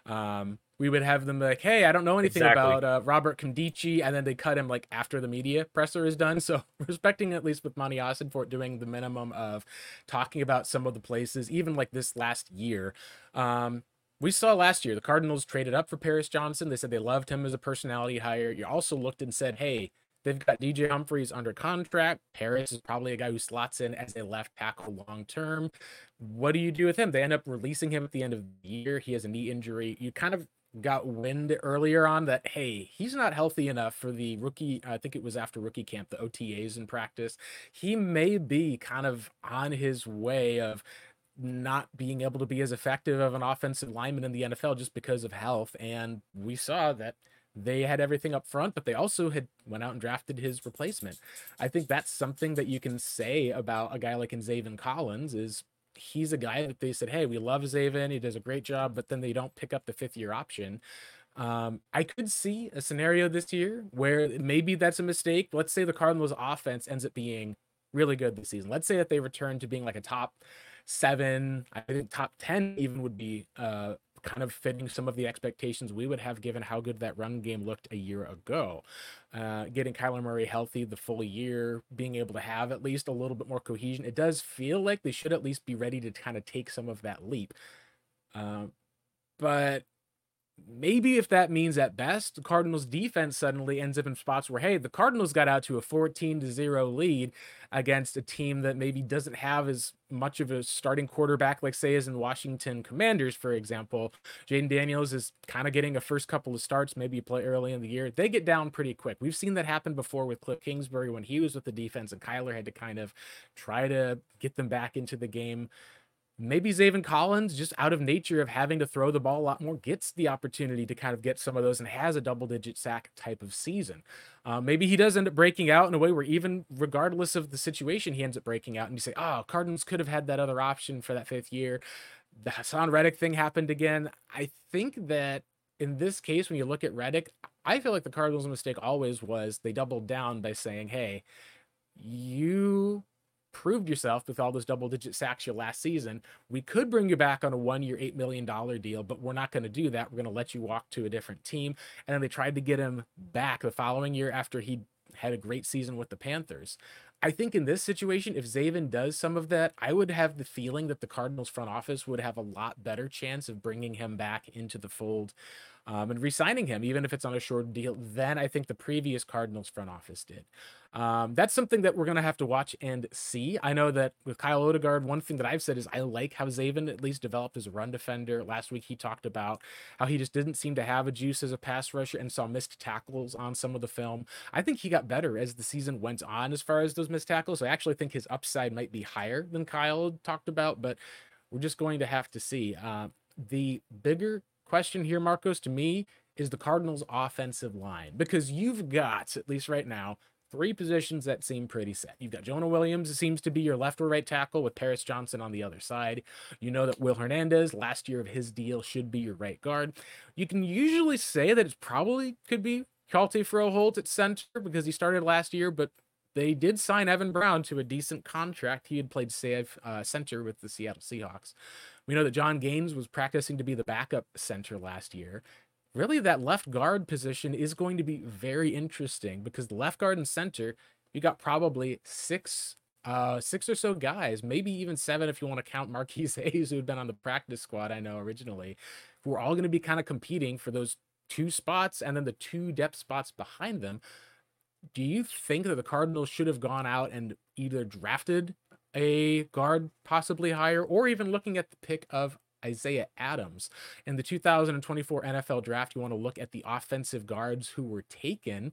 We would have them like, hey, I don't know anything Exactly. about Robert Condici, and then they cut him like after the media presser is done. So respecting at least with Monty for doing the minimum of talking about some of the places, even like this last year. We saw last year the Cardinals traded up for Paris Johnson. They said they loved him as a personality hire. You also looked and said, hey, they've got DJ Humphries under contract. Paris is probably a guy who slots in as a left tackle long term. What do you do with him? They end up releasing him at the end of the year. He has a knee injury. You kind of got wind earlier on that, hey, he's not healthy enough for the rookie. I think it was after rookie camp, the OTAs in practice. He may be kind of on his way of not being able to be as effective of an offensive lineman in the NFL just because of health. And we saw that they had everything up front, but they also had went out and drafted his replacement. I think that's something that you can say about a guy like Zaven Collins is he's a guy that they said, hey, we love Zaven. He does a great job, but then they don't pick up the 5th-year option. I could see a scenario this year where maybe that's a mistake. Let's say the Cardinals offense ends up being really good this season. Let's say that they return to being like a top 7, I think top 10 even would be kind of fitting some of the expectations we would have given how good that run game looked a year ago. Getting Kyler Murray healthy the full year, being able to have at least a little bit more cohesion. It does feel like they should at least be ready to kind of take some of that leap. But maybe if that means at best the Cardinals defense suddenly ends up in spots where, hey, the Cardinals got out to a 14-0 lead against a team that maybe doesn't have as much of a starting quarterback, like say as in Washington Commanders, for example. Jaden Daniels is kind of getting a first couple of starts, maybe play early in the year. They get down pretty quick. We've seen that happen before with Cliff Kingsbury when he was with the defense and Kyler had to kind of try to get them back into the game. Maybe Zaven Collins, just out of nature of having to throw the ball a lot more, gets the opportunity to kind of get some of those and has a double-digit sack type of season. Maybe he does end up breaking out in a way where even regardless of the situation, he ends up breaking out and you say, oh, Cardinals could have had that other option for that 5th year. The Hassan Reddick thing happened again. I think that in this case, when you look at Reddick, I feel like the Cardinals' mistake always was they doubled down by saying, hey, you proved yourself with all those double-digit sacks your last season. We could bring you back on a 1-year, $8 million deal, but we're not going to do that. We're going to let you walk to a different team. And then they tried to get him back the following year after he had a great season with the Panthers. I think in this situation, if Zaven does some of that, I would have the feeling that the Cardinals front office would have a lot better chance of bringing him back into the fold and re-signing him, even if it's on a short deal, than I think the previous Cardinals front office did. That's something that we're going to have to watch and see. I know that with Kyle Odegaard, one thing that I've said is I like how Zaven at least developed as a run defender. Last week, he talked about how he just didn't seem to have a juice as a pass rusher and saw missed tackles on some of the film. I think he got better as the season went on as far as those missed tackles. So I actually think his upside might be higher than Kyle talked about, but we're just going to have to see. The bigger question here, Marcos, to me, is the Cardinals' offensive line, because you've got, at least right now, 3 positions that seem pretty set. You've got Jonah Williams, who seems to be your left or right tackle, with Paris Johnson on the other side. You know that Will Hernandez, last year of his deal, should be your right guard. You can usually say that it probably could be Hjalte Froholt at center because he started last year, but they did sign Evan Brown to a decent contract. He had played center with the Seattle Seahawks. We know that John Gaines was practicing to be the backup center last year. Really, that left guard position is going to be very interesting because the left guard and center, you got probably six or so guys, maybe even 7 if you want to count Marquise Hayes, who had been on the practice squad, I know originally, who are all going to be kind of competing for those 2 spots and then the 2 depth spots behind them. Do you think that the Cardinals should have gone out and either drafted a guard possibly higher, or even looking at the pick of Isaiah Adams in the 2024 NFL draft? You want to look at the offensive guards who were taken.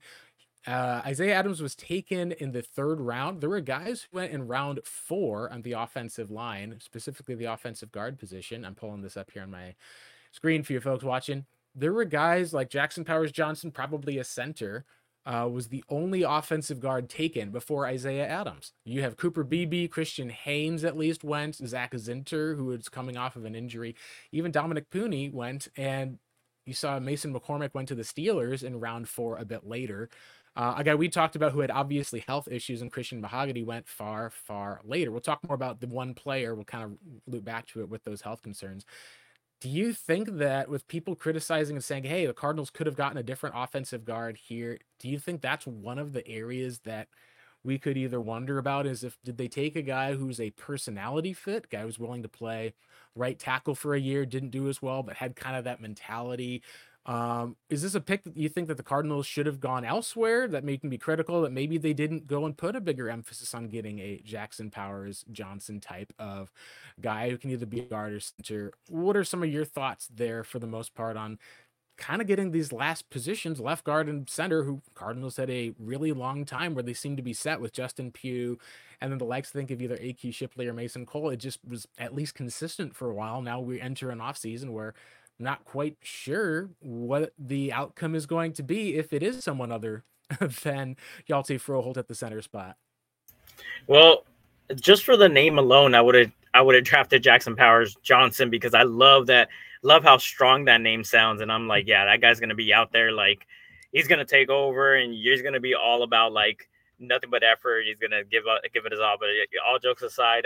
Isaiah Adams was taken in the 3rd round. There were guys who went in round 4 on the offensive line, specifically the offensive guard position. I'm pulling this up here on my screen for you folks watching. There were guys like Jackson Powers Johnson, probably a center, was the only offensive guard taken before Isaiah Adams. You have Cooper Beebe, Christian Haynes at least went, Zach Zinter, who is coming off of an injury. Even Dominic Pooney went, and you saw Mason McCormick went to the Steelers in round 4 a bit later. A guy we talked about who had obviously health issues, and Christian Mahogany went far, far later. We'll talk more about the one player. We'll kind of loop back to it with those health concerns. Do you think that with people criticizing and saying, "Hey, the Cardinals could have gotten a different offensive guard here," do you think that's one of the areas that we could either wonder about is if did they take a guy who's a personality fit, guy who's willing to play right tackle for a year, didn't do as well, but had kind of that mentality? Is this a pick that you think that the Cardinals should have gone elsewhere that may can be critical that maybe they didn't go and put a bigger emphasis on getting a Jackson Powers Johnson type of guy who can either be a guard or center? What are some of your thoughts there for the most part on kind of getting these last positions, left guard and center, who Cardinals had a really long time where they seemed to be set with Justin Pugh and then the likes think of either AQ Shipley or Mason Cole. It just was at least consistent for a while. Now we enter an offseason where not quite sure what the outcome is going to be if it is someone other than Hjalte Froholt at the center spot. Well, just for the name alone, I would have drafted Jackson Powers Johnson because I love how strong that name sounds, and I'm like, yeah, that guy's gonna be out there, like he's gonna take over, and he's gonna be all about like nothing but effort. He's gonna give it his all. But all jokes aside,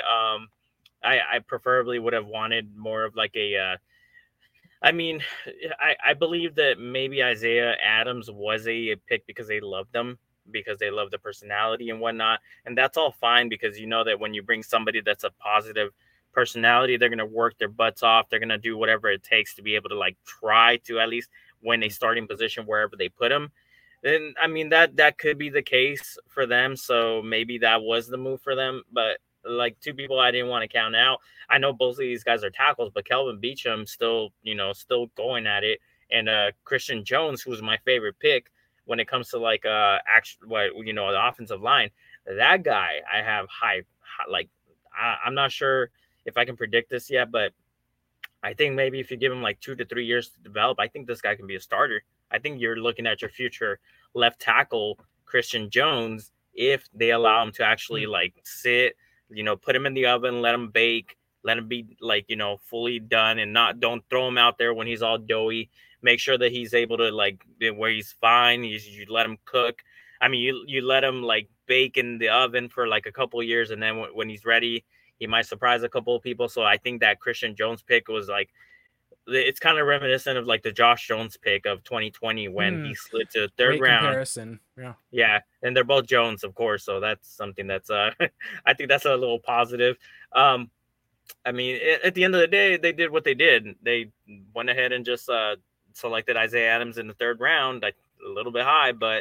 I preferably would have wanted more of like a. I mean, I believe that maybe Isaiah Adams was a pick because they loved them, because they love the personality and whatnot. And that's all fine because you know that when you bring somebody that's a positive personality, they're going to work their butts off. They're going to do whatever it takes to be able to like try to at least win a starting position wherever they put them. And I mean, that could be the case for them. So maybe that was the move for them. But like two people I didn't want to count out. I know both of these guys are tackles, but Kelvin Beachum still going at it. And Christian Jones, who was my favorite pick when it comes to like the offensive line. That guy I have high like I'm not sure if I can predict this yet, but I think maybe if you give him like 2 to 3 years to develop, I think this guy can be a starter. I think you're looking at your future left tackle, Christian Jones, if they allow him to actually like sit, put him in the oven, let him bake, let him be like, fully done and don't throw him out there when he's all doughy. Make sure that he's able to like where he's fine. You let him cook. I mean, you let him like bake in the oven for like a couple of years. And then when he's ready, he might surprise a couple of people. So I think that Christian Jones pick was like, it's kind of reminiscent of like the Josh Jones pick of 2020 when he slid to third Great round. comparison. Yeah, and they're both Jones, of course, so that's something that's I think that's a little positive. I mean, at the end of the day, they did what they did. They went ahead and just selected Isaiah Adams in the third round, like a little bit high, but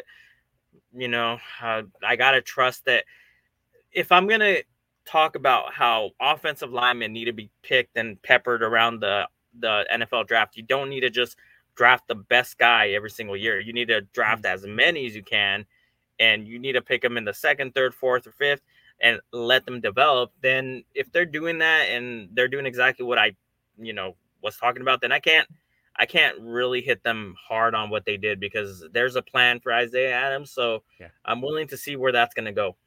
I gotta trust that if I'm gonna talk about how offensive linemen need to be picked and peppered around the NFL draft, you don't need to just draft the best guy every single year. You need to draft as many as you can, and you need to pick them in the second, third, fourth, or fifth, and let them develop. Then if they're doing that and they're doing exactly what I, was talking about, then I can't really hit them hard on what they did because there's a plan for Isaiah Adams. So yeah. I'm willing to see where that's going to go.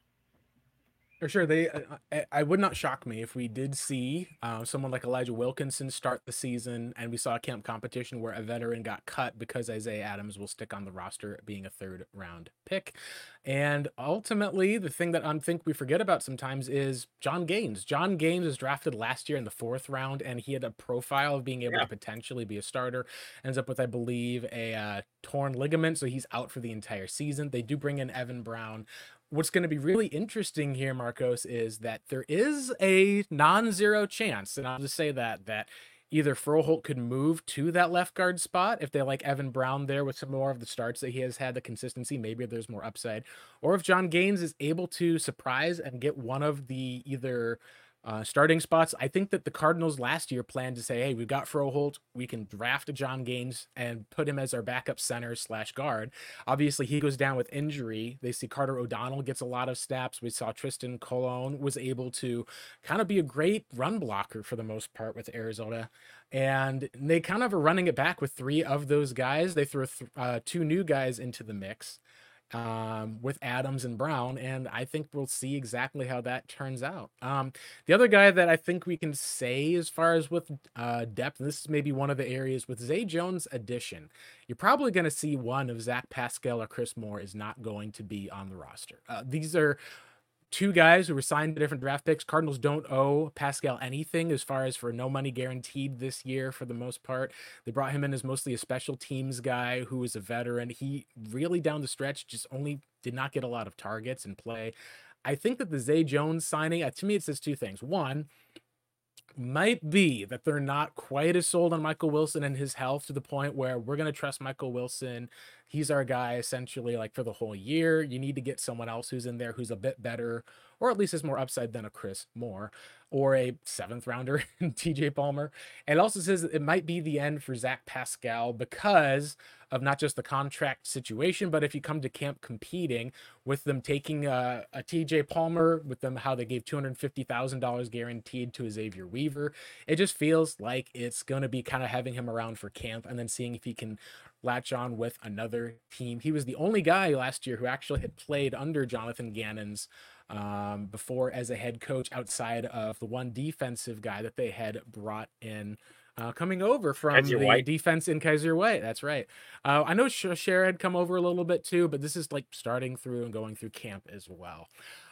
For sure, I would not shock me if we did see someone like Elijah Wilkinson start the season, and we saw a camp competition where a veteran got cut because Isaiah Adams will stick on the roster, being a third-round pick. And ultimately, the thing that I think we forget about sometimes is John Gaines. John Gaines was drafted last year in the 4th round, and he had a profile of being able to potentially be a starter. Ends up with, I believe, a torn ligament, so he's out for the entire season. They do bring in Evan Brown. What's going to be really interesting here, Marcos, is that there is a non-zero chance, and I'll just say that either Froholt could move to that left guard spot if they like Evan Brown there with some more of the starts that he has had, the consistency, maybe there's more upside, or if John Gaines is able to surprise and get one of the either starting spots. I think that the Cardinals last year planned to say, hey, we've got Froholt, we can draft a John Gaines and put him as our backup center / guard. Obviously, he goes down with injury. They see Carter O'Donnell gets a lot of snaps. We saw Tristan Colon was able to kind of be a great run blocker for the most part with Arizona. And they kind of are running it back with 3 of those guys. They throw 2 new guys into the mix with Adams and Brown, and I think we'll see exactly how that turns out. The other guy that I think we can say as far as with depth, and this is maybe one of the areas with Zay Jones' addition, you're probably going to see one of Zach Pascal or Chris Moore is not going to be on the roster. These are two guys who were signed to different draft picks. Cardinals don't owe Pascal anything as far as for no money guaranteed this year for the most part. They brought him in as mostly a special teams guy who is a veteran. He really down the stretch just only did not get a lot of targets and play. I think that the Zay Jones signing, to me, it says two things. One, might be that they're not quite as sold on Michael Wilson and his health to the point where we're going to trust Michael Wilson. He's our guy essentially like for the whole year. You need to get someone else who's in there who's a bit better, or at least has more upside than a Chris Moore or a 7th rounder in TJ Palmer. And it also says that it might be the end for Zach Pascal because of not just the contract situation, but if you come to camp competing with them taking a TJ Palmer, with them how they gave $250,000 guaranteed to Xavier Weaver, it just feels like it's going to be kind of having him around for camp and then seeing if he can latch on with another team. He was the only guy last year who actually had played under Jonathan Gannon's before as a head coach outside of the one defensive guy that they had brought in coming over from the defense in Kaiser White. That's right. I know Cher had come over a little bit too, but this is like starting through and going through camp as well.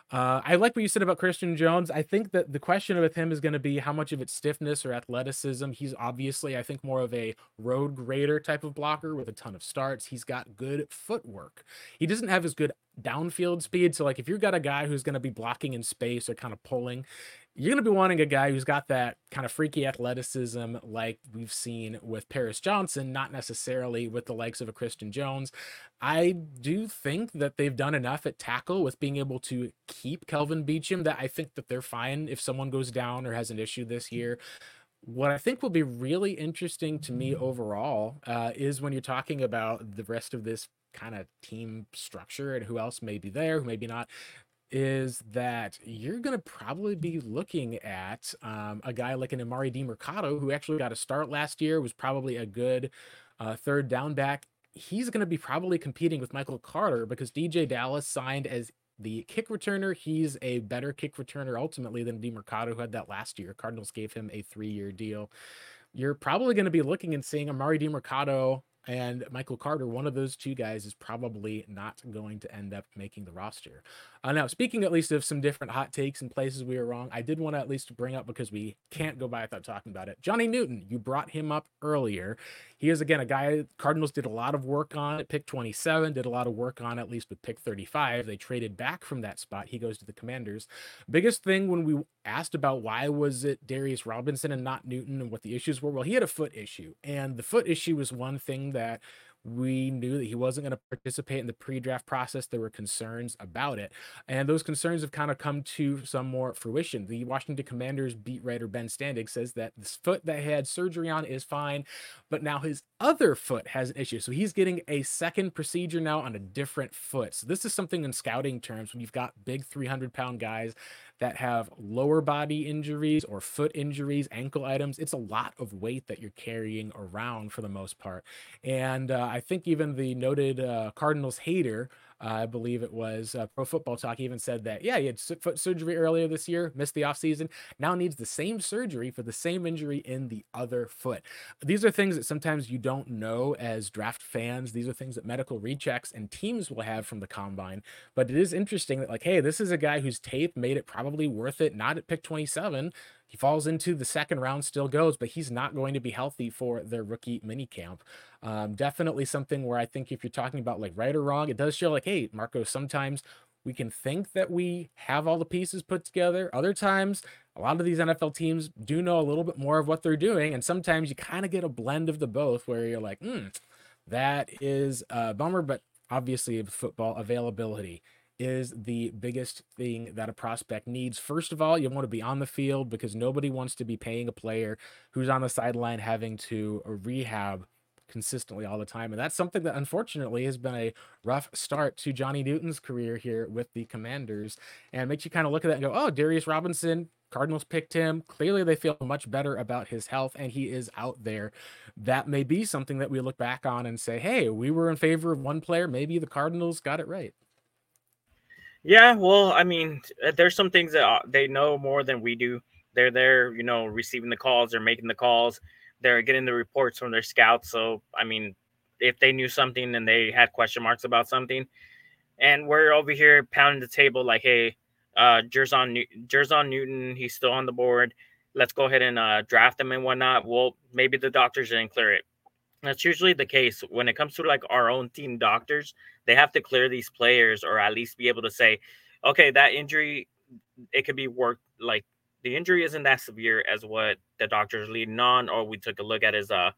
I like what you said about Christian Jones. I think that the question with him is going to be how much of it's stiffness or athleticism. He's obviously, I think, more of a road grader type of blocker with a ton of starts. He's got good footwork. He doesn't have as good downfield speed. So like if you've got a guy who's going to be blocking in space or kind of pulling, you're going to be wanting a guy who's got that kind of freaky athleticism like we've seen with Paris Johnson, not necessarily with the likes of a Christian Jones. I do think that they've done enough at tackle with being able to keep Kelvin Beachum that I think that they're fine if someone goes down or has an issue this year. What I think will be really interesting to me overall is when you're talking about the rest of this kind of team structure and who else may be there, who may be not, is that you're going to probably be looking at a guy like an Amari DiMercato, who actually got a start last year, was probably a good third down back. He's going to be probably competing with Michael Carter because DJ Dallas signed as the kick returner. He's a better kick returner ultimately than DiMercato, who had that last year. Cardinals gave him a 3-year deal. You're probably going to be looking and seeing Amari DiMercato and Michael Carter. One of those two guys is probably not going to end up making the roster. Now, speaking at least of some different hot takes and places we were wrong, I did want to at least bring up, because we can't go by without talking about it, Johnny Newton. You brought him up earlier. He is, again, a guy Cardinals did a lot of work on at pick 27, did a lot of work on at least with pick 35. They traded back from that spot. He goes to the Commanders. Biggest thing when we asked about why was it Darius Robinson and not Newton and what the issues were, well, he had a foot issue. And the foot issue was one thing that we knew that he wasn't going to participate in the pre-draft process. There were concerns about it. And those concerns have kind of come to some more fruition. The Washington Commanders beat writer Ben Standig says that this foot that he had surgery on is fine, but now his other foot has an issue. So he's getting a second procedure now on a different foot. So this is something in scouting terms, when you've got big 300-pound guys that have lower body injuries or foot injuries, ankle items, it's a lot of weight that you're carrying around for the most part. And I think even the noted Cardinals hater, I believe it was Pro Football Talk, even said that, yeah, he had foot surgery earlier this year, missed the offseason, now needs the same surgery for the same injury in the other foot. These are things that sometimes you don't know as draft fans. These are things that medical rechecks and teams will have from the combine. But it is interesting that, like, hey, this is a guy whose tape made it probably worth it, not at pick 27. He falls into the second round, still goes, but he's not going to be healthy for their rookie minicamp. Definitely something where I think if you're talking about like right or wrong, it does show like, hey, Marco, sometimes we can think that we have all the pieces put together. Other times, a lot of these NFL teams do know a little bit more of what they're doing. And sometimes you kind of get a blend of the both where you're like, that is a bummer, but obviously football availability is the biggest thing that a prospect needs. First of all, you want to be on the field because nobody wants to be paying a player who's on the sideline having to rehab consistently all the time. And that's something that unfortunately has been a rough start to Johnny Newton's career here with the Commanders, and makes you kind of look at that and go, oh, Darius Robinson, Cardinals picked him. Clearly they feel much better about his health and he is out there. That may be something that we look back on and say, hey, we were in favor of one player. Maybe the Cardinals got it right. Yeah, well, I mean, there's some things that they know more than we do. They're there, receiving the calls, they're making the calls, they're getting the reports from their scouts. So, I mean, if they knew something and they had question marks about something, and we're over here pounding the table like, hey, Jerzon Newton, he's still on the board. Let's go ahead and draft him and whatnot. Well, maybe the doctors didn't clear it. That's usually the case when it comes to like our own team doctors. They have to clear these players, or at least be able to say, okay, that injury, it could be worked. Like the injury isn't that severe as what the doctors leading on, or we took a look at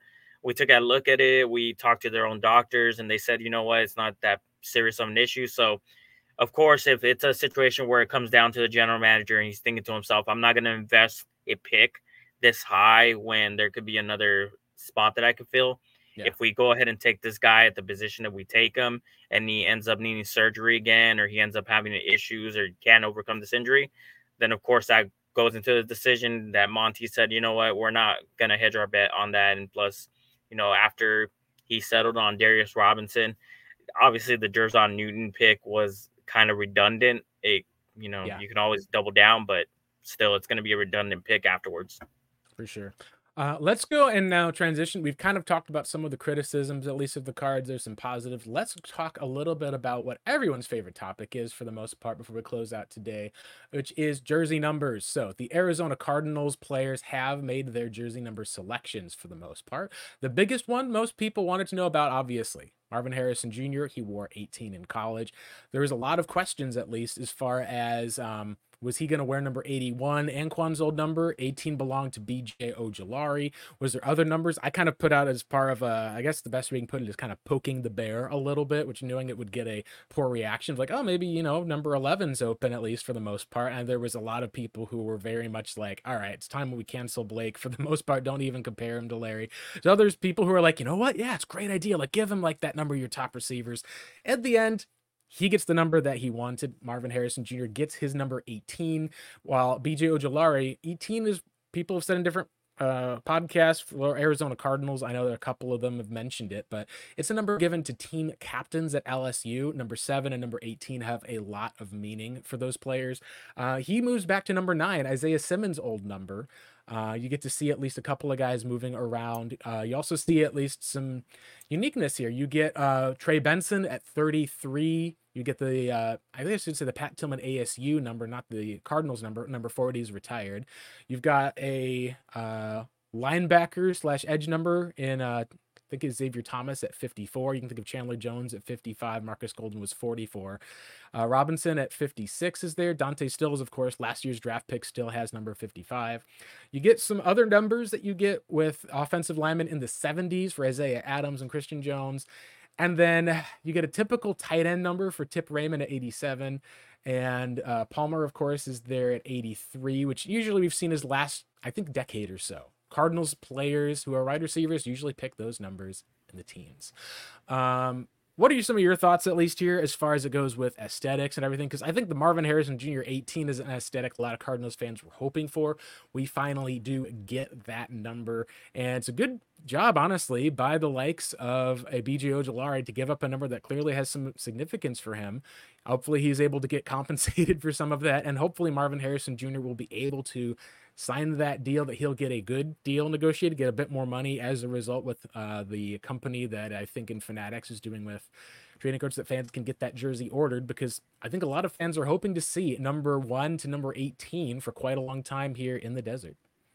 it. We talked to their own doctors, and they said, you know what, it's not that serious of an issue. So of course, if it's a situation where it comes down to the general manager and he's thinking to himself, I'm not going to invest a pick this high when there could be another spot that I could fill. Yeah. If we go ahead and take this guy at the position that we take him and he ends up needing surgery again, or he ends up having issues or can't overcome this injury, then of course that goes into the decision that Monty said, you know what, we're not going to hedge our bet on that. And plus, after he settled on Darius Robinson, obviously the Jerzon Newton pick was kind of redundant. You can always double down, but still it's going to be a redundant pick afterwards. For sure. Let's go and now transition. We've kind of talked about some of the criticisms, at least of the cards. There's some positives. Let's talk a little bit about what everyone's favorite topic is for the most part before we close out today, which is jersey numbers. So the Arizona Cardinals players have made their jersey number selections for the most part. The biggest one most people wanted to know about, obviously, Marvin Harrison Jr., he wore 18 in college. There was a lot of questions, at least, as far as was he going to wear number 81? Anquan's old number, 18 belonged to B.J. Ojulari. Was there other numbers? I kind of put out as part of, I guess the best way we can put it is kind of poking the bear a little bit, which knowing it would get a poor reaction. Like, oh, maybe, number 11's open, at least for the most part. And there was a lot of people who were very much like, all right, it's time we cancel Blake. For the most part, don't even compare him to Larry. So there's people who are like, you know what? Yeah, it's a great idea. Like, give him like that number of your top receivers. At the end, he gets the number that he wanted. Marvin Harrison Jr. gets his number 18, while B.J. Ojulari, 18 is, people have said in different podcasts for Arizona Cardinals. I know that a couple of them have mentioned it, but it's a number given to team captains at LSU. Number 7 and number 18 have a lot of meaning for those players. He moves back to number 9, Isaiah Simmons' old number. You get to see at least a couple of guys moving around. You also see at least some uniqueness here. You get Trey Benson at 33. You get the, I guess I should say the Pat Tillman ASU number, not the Cardinals number. Number 40 is retired. You've got a linebacker / edge number in, I think it's Xavier Thomas at 54. You can think of Chandler Jones at 55. Marcus Golden was 44. Robinson at 56 is there. Dante Stills, of course, last year's draft pick, still has number 55. You get some other numbers that you get with offensive linemen in the 70s for Isaiah Adams and Christian Jones. And then you get a typical tight end number for Tip Raymond at 87. And Palmer, of course, is there at 83, which usually we've seen his last, I think, decade or so. Cardinals players who are wide receivers usually pick those numbers in the teens. What are some of your thoughts, at least here, as far as it goes with aesthetics and everything? Because I think the Marvin Harrison Jr. 18 is an aesthetic a lot of Cardinals fans were hoping for. We finally do get that number. And it's a good job, honestly, by the likes of a B.J. Ojulari to give up a number that clearly has some significance for him. Hopefully he's able to get compensated for some of that. And hopefully Marvin Harrison Jr. will be able to sign that deal, that he'll get a good deal negotiated, get a bit more money as a result with the company that I think in Fanatics is doing with trading cards, that fans can get that jersey ordered, because I think a lot of fans are hoping to see number 1 to number 18 for quite a long time here in the desert.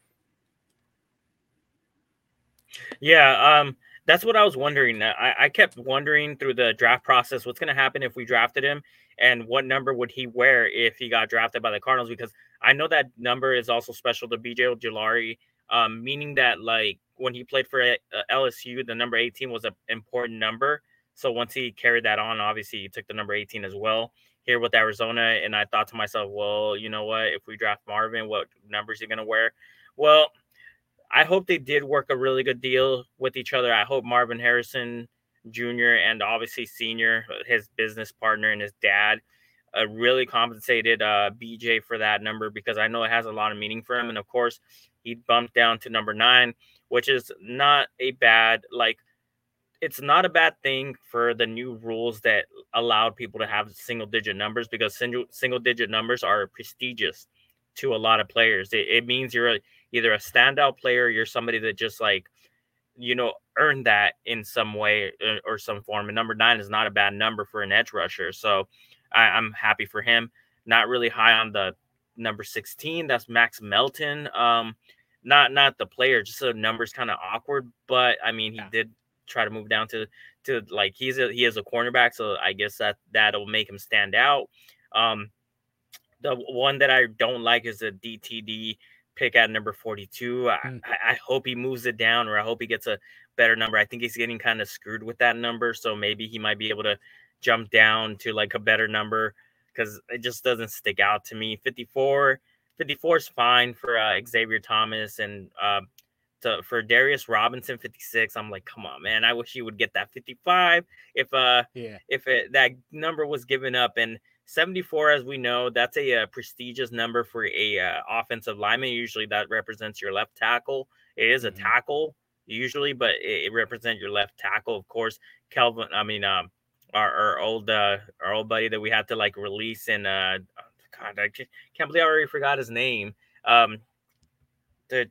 Yeah, that's what I was wondering. I kept wondering through the draft process, what's going to happen if we drafted him, and what number would he wear if he got drafted by the Cardinals? Because I know that number is also special to B.J. Ojulari, meaning that like when he played for LSU, the number 18 was an important number. So once he carried that on, obviously he took the number 18 as well here with Arizona. And I thought to myself, well, you know what? If we draft Marvin, what number is he going to wear? Well, I hope they did work a really good deal with each other. I hope Marvin Harrison Jr. and obviously Senior, his business partner, and his dad really compensated BJ for that number, because I know it has a lot of meaning for him. And of course, he bumped down to number 9, which is not a bad, it's not a bad thing for the new rules that allowed people to have single digit numbers, because single digit numbers are prestigious to a lot of players. It means you're either a standout player, or you're somebody that just earned that in some way or some form. And number 9 is not a bad number for an edge rusher. So I'm happy for him. not really high on the number 16. That's Max Melton. Not the player, just the numbers kind of awkward. But I mean, he did try to move down to like he is a cornerback, so I guess that'll make him stand out. The one that I don't like is a DTD pick at number 42. I hope he moves it down, or I hope he gets a better number. I think he's getting kind of screwed with that number, so maybe he might be able to jump down to like a better number, because it just doesn't stick out to me. 54 is fine for Xavier Thomas, and for Darius Robinson 56. I'm like, come on, man, I wish he would get that 55 if that number was given up. And 74, as we know, that's a prestigious number for a offensive lineman. Usually that represents your left tackle. It is a tackle usually, but it represents your left tackle. Of course, Kelvin, I mean, our old buddy that we had to like release, and God, I can't believe I already forgot his name. The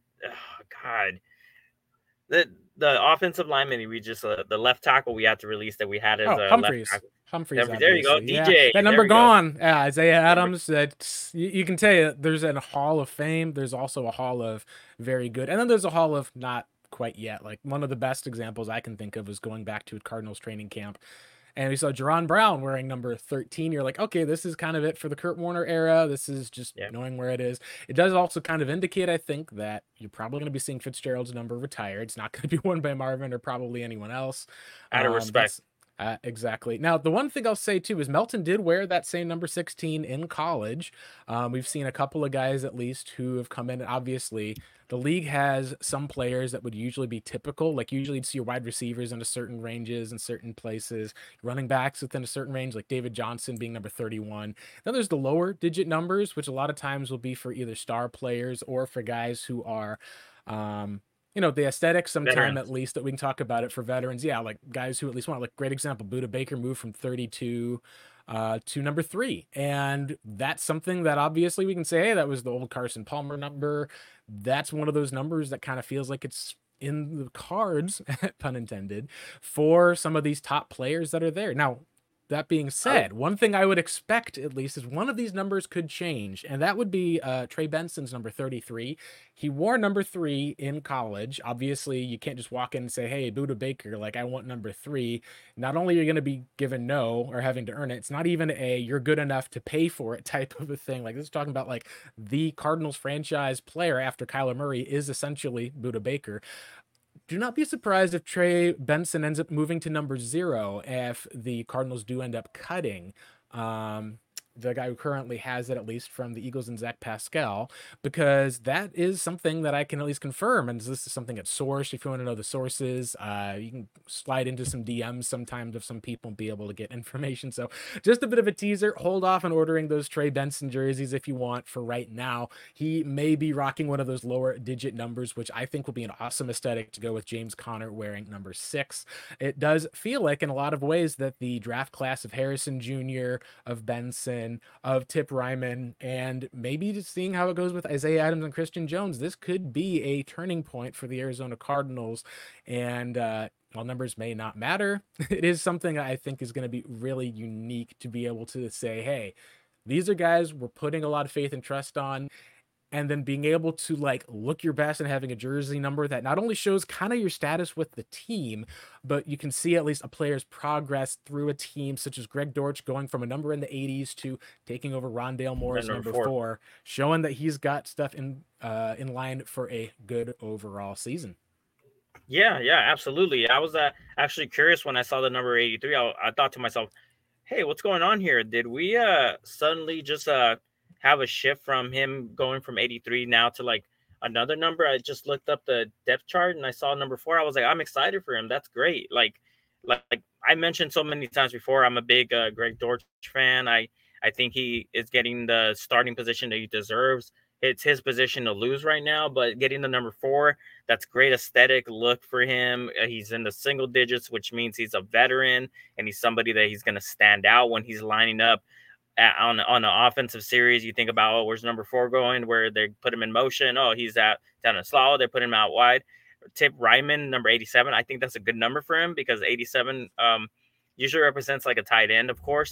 offensive lineman, we just the left tackle we had to release that we had as Humphreys. left tackle. Humphreys, there you go, yeah. DJ. That number gone. Yeah, Isaiah Adams. That you can tell you, there's a Hall of Fame. There's also a Hall of very good, and then there's a Hall of not quite yet. Like one of the best examples I can think of is going back to Cardinals training camp, and we saw Jaron Brown wearing number 13. You're like, okay, this is kind of it for the Kurt Warner era. This is just knowing where it is. It does also kind of indicate, I think, that you're probably going to be seeing Fitzgerald's number retired. It's not going to be worn by Marvin or probably anyone else. Out of respect. Exactly. Now, the one thing I'll say too is Melton did wear that same number 16 in college. We've seen a couple of guys at least who have come in. Obviously, the league has some players that would usually be typical. Like usually you'd see your wide receivers into certain ranges in certain places, running backs within a certain range, like David Johnson being number 31. Then there's the lower digit numbers, which a lot of times will be for either star players or for guys who are, the aesthetic sometime veterans. At least that we can talk about it for veterans. Yeah, like guys who at least want, like great example, Budda Baker moved from 32 to number 3. And that's something that obviously we can say, hey, that was the old Carson Palmer number. That's one of those numbers that kind of feels like it's in the cards, pun intended, for some of these top players that are there. Now, that being said, one thing I would expect at least is one of these numbers could change, and that would be Trey Benson's number 33. He wore number 3 in college. Obviously, you can't just walk in and say, hey, Budda Baker, like, I want number 3. Not only are you going to be given no or having to earn it, it's not even a you're good enough to pay for it type of a thing. Like, this is talking about, like, the Cardinals franchise player after Kyler Murray is essentially Budda Baker. Do not be surprised if Trey Benson ends up moving to number 0 if the Cardinals do end up cutting the guy who currently has it, at least from the Eagles and Zach Pascal, because that is something that I can at least confirm. And this is something at Source. If you want to know the sources, you can slide into some DMs sometimes of some people and be able to get information. So just a bit of a teaser. Hold off on ordering those Trey Benson jerseys if you want for right now. He may be rocking one of those lower digit numbers, which I think will be an awesome aesthetic to go with James Conner wearing number 6. It does feel like in a lot of ways that the draft class of Harrison Jr., of Benson, of Tip Ryman, and maybe just seeing how it goes with Isaiah Adams and Christian Jones, this could be a turning point for the Arizona Cardinals. And while numbers may not matter, it is something I think is going to be really unique to be able to say, hey, these are guys we're putting a lot of faith and trust on. And then being able to like look your best and having a jersey number that not only shows kind of your status with the team, but you can see at least a player's progress through a team, such as Greg Dortch going from a number in the 80s to taking over Rondale Moore's number 4, showing that he's got stuff in line for a good overall season. Yeah, absolutely. I was actually curious when I saw the number 83. I thought to myself, hey, what's going on here? Did we suddenly just have a shift from him going from 83 now to like another number? I just looked up the depth chart and I saw number 4. I was like, I'm excited for him. That's great. Like I mentioned so many times before, I'm a big Greg Dortch fan. I think he is getting the starting position that he deserves. It's his position to lose right now, but getting the number 4, that's great aesthetic look for him. He's in the single digits, which means he's a veteran and he's somebody that he's going to stand out when he's lining up on an offensive series. You think about, oh, where's number 4 going? Where they put him in motion. Oh, he's down in slow. They put him out wide. Tip Ryman, number 87. I think that's a good number for him because 87 usually represents like a tight end, of course.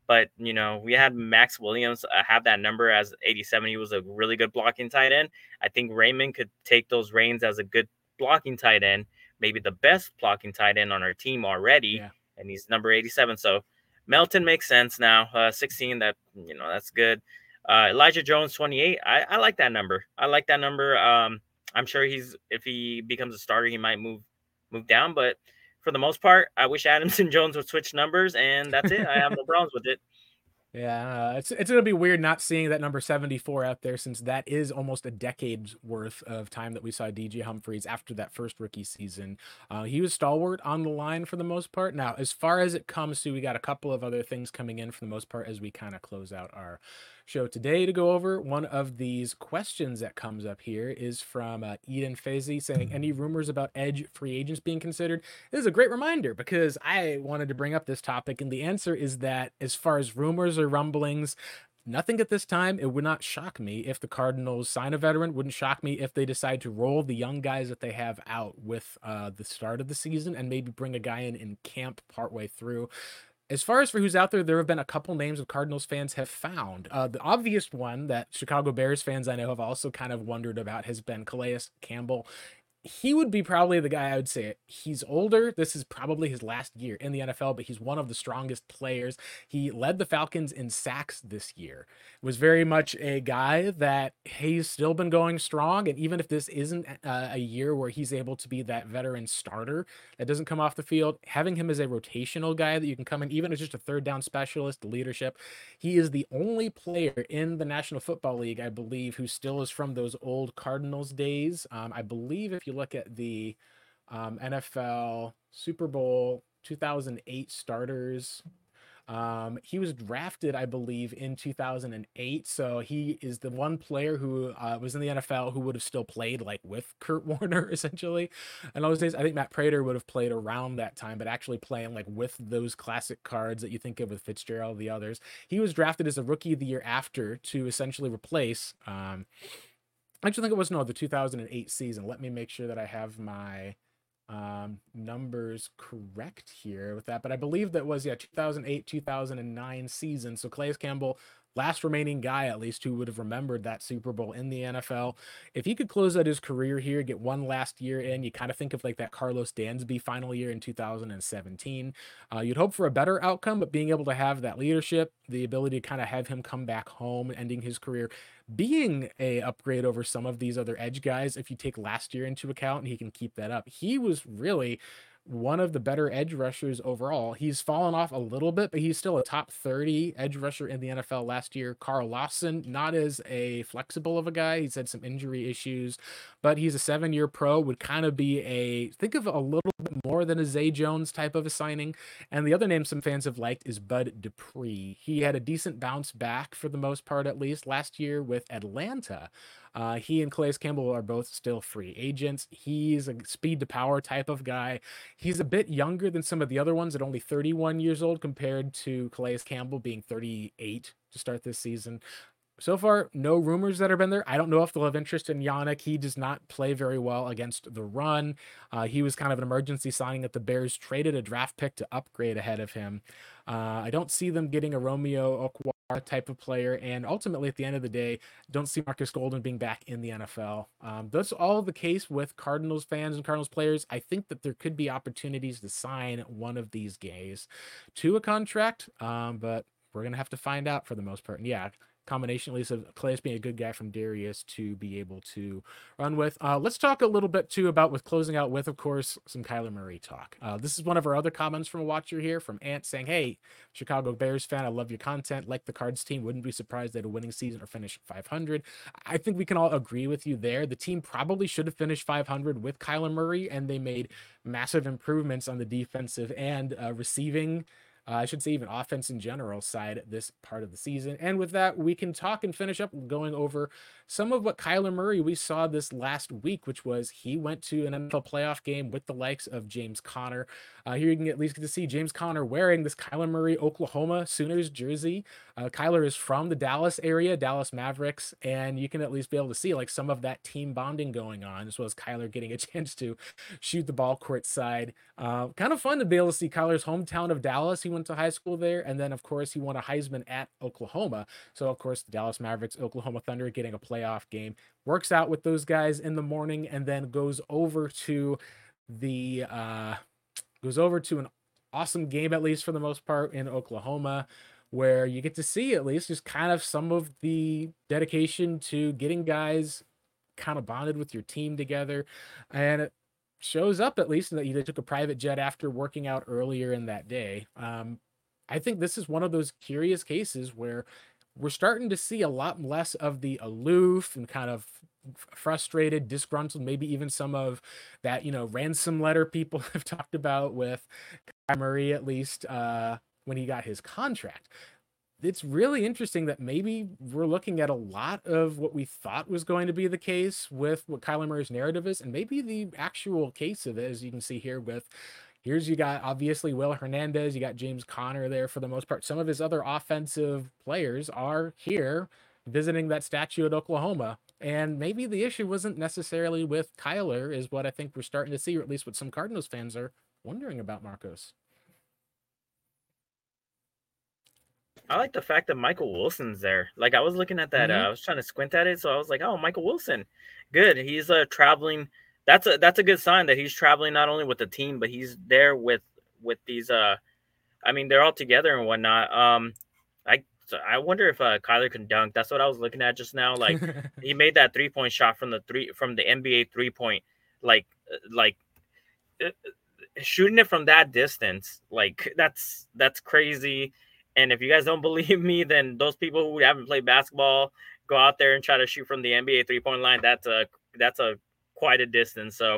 But we had Max Williams have that number as 87. He was a really good blocking tight end. I think Raymond could take those reins as a good blocking tight end, maybe the best blocking tight end on our team already, Yeah. and he's number 87. So Melton makes sense now. 16, that's good. Elijah Jones, 28. I like that number. I like that number. I'm sure if he becomes a starter, he might move down, but for the most part, I wish Adams and Jones would switch numbers, and that's it. I have no problems with it. Yeah, it's gonna be weird not seeing that number 74 out there, since that is almost a decade's worth of time that we saw DJ Humphries after that first rookie season. He was stalwart on the line for the most part. Now, as far as it comes to, we got a couple of other things coming in for the most part as we kind of close out our show today to go over. One of these questions that comes up here is from Eden Fazy saying, any rumors about edge free agents being considered? This is a great reminder because I wanted to bring up this topic, and the answer is that as far as rumors or rumblings, nothing at this time. It would not shock me if the Cardinals sign a veteran. Wouldn't shock me if they decide to roll the young guys that they have out with the start of the season and maybe bring a guy in camp partway through. As far as for who's out there have been a couple names of Cardinals fans have found. The obvious one that Chicago Bears fans I know have also kind of wondered about has been Calais Campbell. He would be probably the guy I would say. He's older. This is probably his last year in the NFL, but he's one of the strongest players. He led the Falcons in sacks this year. Was very much a guy that he's still been going strong. And even if this isn't a year where he's able to be that veteran starter that doesn't come off the field, having him as a rotational guy that you can come in, even as just a third down specialist, leadership, he is the only player in the National Football League, I believe, who still is from those old Cardinals days. I believe if you look at the NFL Super Bowl 2008 starters, he was drafted, I believe, in 2008. So he is the one player who was in the NFL who would have still played like with Kurt Warner, essentially. And those days, I think Matt Prater would have played around that time, but actually playing like with those classic cards that you think of with Fitzgerald, the others. He was drafted as a rookie the year after to essentially replace. I actually think it was the 2008 season. Let me make sure that I have my numbers correct here with that, but I believe that was 2008 2009 season. So Calais Campbell, last remaining guy at least who would have remembered that Super Bowl in the NFL. If he could close out his career here, get one last year in, you kind of think of like that Carlos Dansby final year in 2017. You'd hope for a better outcome, but being able to have that leadership, the ability to kind of have him come back home, ending his career, being a upgrade over some of these other edge guys, if you take last year into account, and he can keep that up. He was really one of the better edge rushers overall. He's fallen off a little bit, but he's still a top 30 edge rusher in the NFL last year. Carl Lawson, not as a flexible of a guy. He's had some injury issues, but he's a 7-year pro, would kind of be think of a little bit more than a Zay Jones type of a signing. And the other name some fans have liked is Bud Dupree. He had a decent bounce back for the most part, at least last year with Atlanta. He and Calais Campbell are both still free agents. He's a speed to power type of guy. He's a bit younger than some of the other ones at only 31 years old compared to Calais Campbell being 38 to start this season. So far, no rumors that have been there. I don't know if they'll have interest in Yannick. He does not play very well against the run. He was kind of an emergency signing that the Bears traded a draft pick to upgrade ahead of him. I don't see them getting a Romeo Okwara type of player. And ultimately, at the end of the day, don't see Marcus Golden being back in the NFL. That's all the case with Cardinals fans and Cardinals players. I think that there could be opportunities to sign one of these guys to a contract, but we're going to have to find out for the most part. And yeah, combination at least of Calais being a good guy from Darius to be able to run with. Let's talk a little bit too about with closing out with, of course, some Kyler Murray talk. This is one of our other comments from a watcher here from Ant saying, hey, Chicago Bears fan, I love your content. Like the Cards team, wouldn't be surprised they had a winning season or finish 500. I think we can all agree with you there. The team probably should have finished 500 with Kyler Murray, and they made massive improvements on the defensive and receiving, I should say even offense in general side this part of the season. And with that, we can talk and finish up going over some of what Kyler Murray we saw this last week, which was he went to an NFL playoff game with the likes of James Conner. Here you can at least get to see James Conner wearing this Kyler Murray Oklahoma Sooners jersey. Kyler is from the Dallas area, Dallas Mavericks, and you can at least be able to see like some of that team bonding going on, as well as Kyler getting a chance to shoot the ball court side. Kind of fun to be able to see Kyler's hometown of Dallas. He went to high school there. And then, of course, he won a Heisman at Oklahoma. So, of course, the Dallas Mavericks, Oklahoma Thunder getting a playoff game. Works out with those guys in the morning and then goes over to an awesome game, at least for the most part, in Oklahoma, where you get to see at least just kind of some of the dedication to getting guys kind of bonded with your team together. And it shows up at least in that they took a private jet after working out earlier in that day. I think this is one of those curious cases where we're starting to see a lot less of the aloof and kind of frustrated, disgruntled, maybe even some of that, ransom letter people have talked about with Kyle Murray, at least when he got his contract. It's really interesting that maybe we're looking at a lot of what we thought was going to be the case with what Kyler Murray's narrative is, and maybe the actual case of it, as you can see here with you got obviously Will Hernandez, you got James Conner there for the most part. Some of his other offensive players are here visiting that statue at Oklahoma. And maybe the issue wasn't necessarily with Kyler, is what I think we're starting to see, or at least what some Cardinals fans are wondering about, Marcos. I like the fact that Michael Wilson's there. Like, I was looking at that, I was trying to squint at it, so I was like, oh, Michael Wilson. Good. He's traveling. That's a good sign that he's traveling not only with the team, but he's there with these I mean, they're all together and whatnot. I wonder if Kyler can dunk. That's what I was looking at just now. Like, he made that 3-point shot from the NBA 3-point, like shooting it from that distance. Like, that's crazy. And if you guys don't believe me, then those people who haven't played basketball, go out there and try to shoot from the NBA 3-point line. That's a quite a distance. So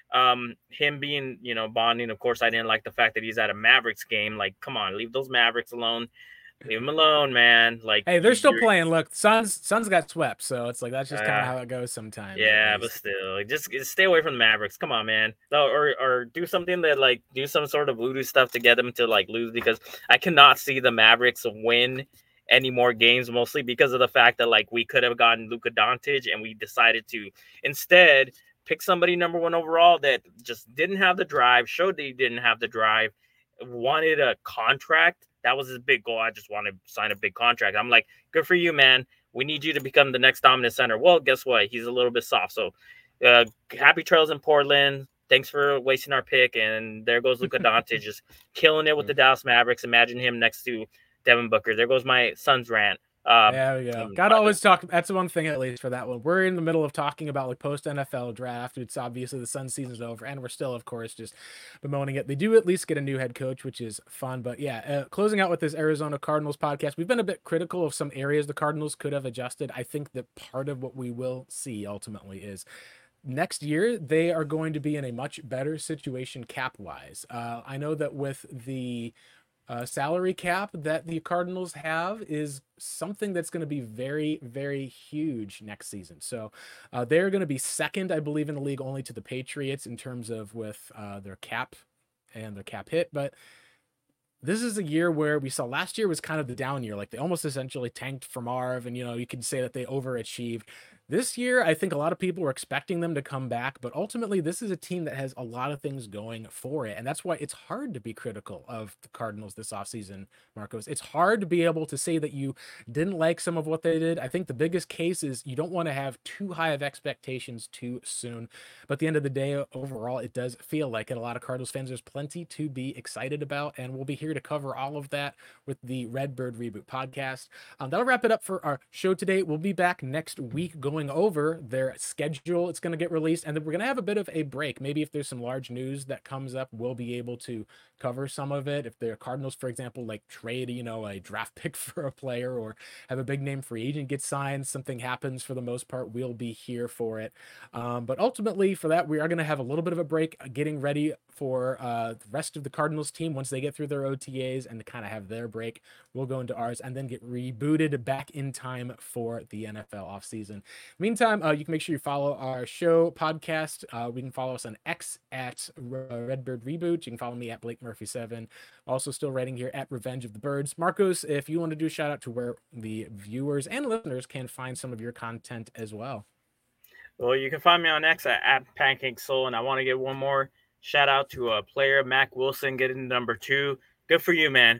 him being, bonding, of course, I didn't like the fact that he's at a Mavericks game. Like, come on, leave those Mavericks alone. Leave them alone, man. Like, hey, they're still playing. Look, Suns got swept, so it's like that's just kind of how it goes sometimes. Yeah, but still, just stay away from the Mavericks. Come on, man. Or do something that do some sort of voodoo stuff to get them to lose, because I cannot see the Mavericks win any more games, mostly because of the fact that we could have gotten Luka Doncic and we decided to instead pick somebody number 1 overall that just didn't have the drive, showed that he didn't have the drive, wanted a contract. That was his big goal. I just want to sign a big contract. I'm like, good for you, man. We need you to become the next dominant center. Well, guess what? He's a little bit soft. So happy trails in Portland. Thanks for wasting our pick. And there goes Luka Doncic, just killing it with the Dallas Mavericks. Imagine him next to Devin Booker. There goes my Suns rant. There we go. Gotta always talk. That's one thing, at least for that one. We're in the middle of talking about post NFL draft. It's obviously the Sun season's over, and we're still, of course, just bemoaning it. They do at least get a new head coach, which is fun. But yeah, closing out with this Arizona Cardinals podcast, we've been a bit critical of some areas the Cardinals could have adjusted. I think that part of what we will see ultimately is next year they are going to be in a much better situation cap wise. I know that with the salary cap that the Cardinals have is something that's going to be very, very huge next season. So they're going to be second, I believe, in the league only to the Patriots in terms of with their cap and their cap hit. But this is a year where we saw last year was kind of the down year. Like they almost essentially tanked for Marv, and you can say that they overachieved. This year, I think a lot of people were expecting them to come back, but ultimately this is a team that has a lot of things going for it. And that's why it's hard to be critical of the Cardinals this offseason, Marcos. It's hard to be able to say that you didn't like some of what they did. I think the biggest case is you don't want to have too high of expectations too soon. But at the end of the day, overall, it does feel like it. A lot of Cardinals fans, there's plenty to be excited about, and we'll be here to cover all of that with the Redbird Reboot podcast. That'll wrap it up for our show today. We'll be back next week going over their schedule. It's going to get released, and then we're going to have a bit of a break. Maybe if there's some large news that comes up, we'll be able to cover some of it. If the Cardinals, for example, trade, a draft pick for a player or have a big name free agent get signed, something happens, for the most part, we'll be here for it. But ultimately for that, we are going to have a little bit of a break getting ready for the rest of the Cardinals team. Once they get through their OTAs and kind of have their break, we'll go into ours and then get rebooted back in time for the NFL offseason. Meantime, you can make sure you follow our show podcast. We can follow us on X at Redbird Reboot. You can follow me at Blake Murphy 7. Also still writing here at Revenge of the Birds. Marcos, if you want to do a shout out to where the viewers and listeners can find some of your content as well. Well, you can find me on X at Pancake Soul, and I want to give one more shout out to a player, Mac Wilson, getting number 2. Good for you, man.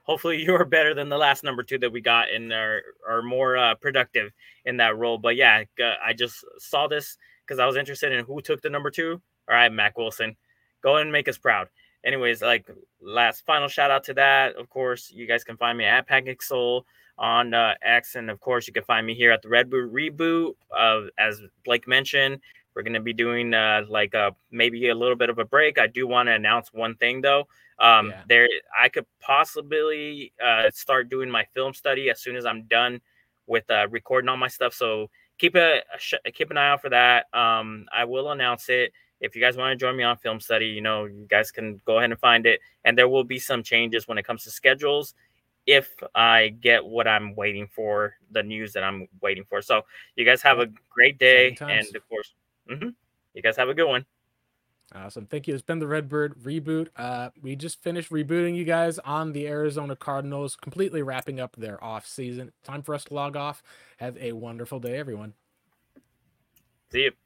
hopefully you are better than the last number 2 that we got and are more productive in that role. But yeah, I just saw this because I was interested in who took the number 2. All right, Mac Wilson, go and make us proud. Anyways, like last final shout out to that. Of course, you guys can find me at Pancake Soul on X, and of course, you can find me here at the Red Boot Reboot. As Blake mentioned, we're going to be doing maybe a little bit of a break. I do want to announce one thing though. There, I could possibly start doing my film study as soon as I'm done with recording all my stuff. So keep an eye out for that. I will announce it. If you guys want to join me on film study, you guys can go ahead and find it. And there will be some changes when it comes to schedules if I get what I'm waiting for, the news that I'm waiting for. So you guys have a great day. And of course, you guys have a good one. Awesome. Thank you. It's been the Redbird Reboot. We just finished rebooting you guys on the Arizona Cardinals, completely wrapping up their off season. Time for us to log off. Have a wonderful day, everyone. See you.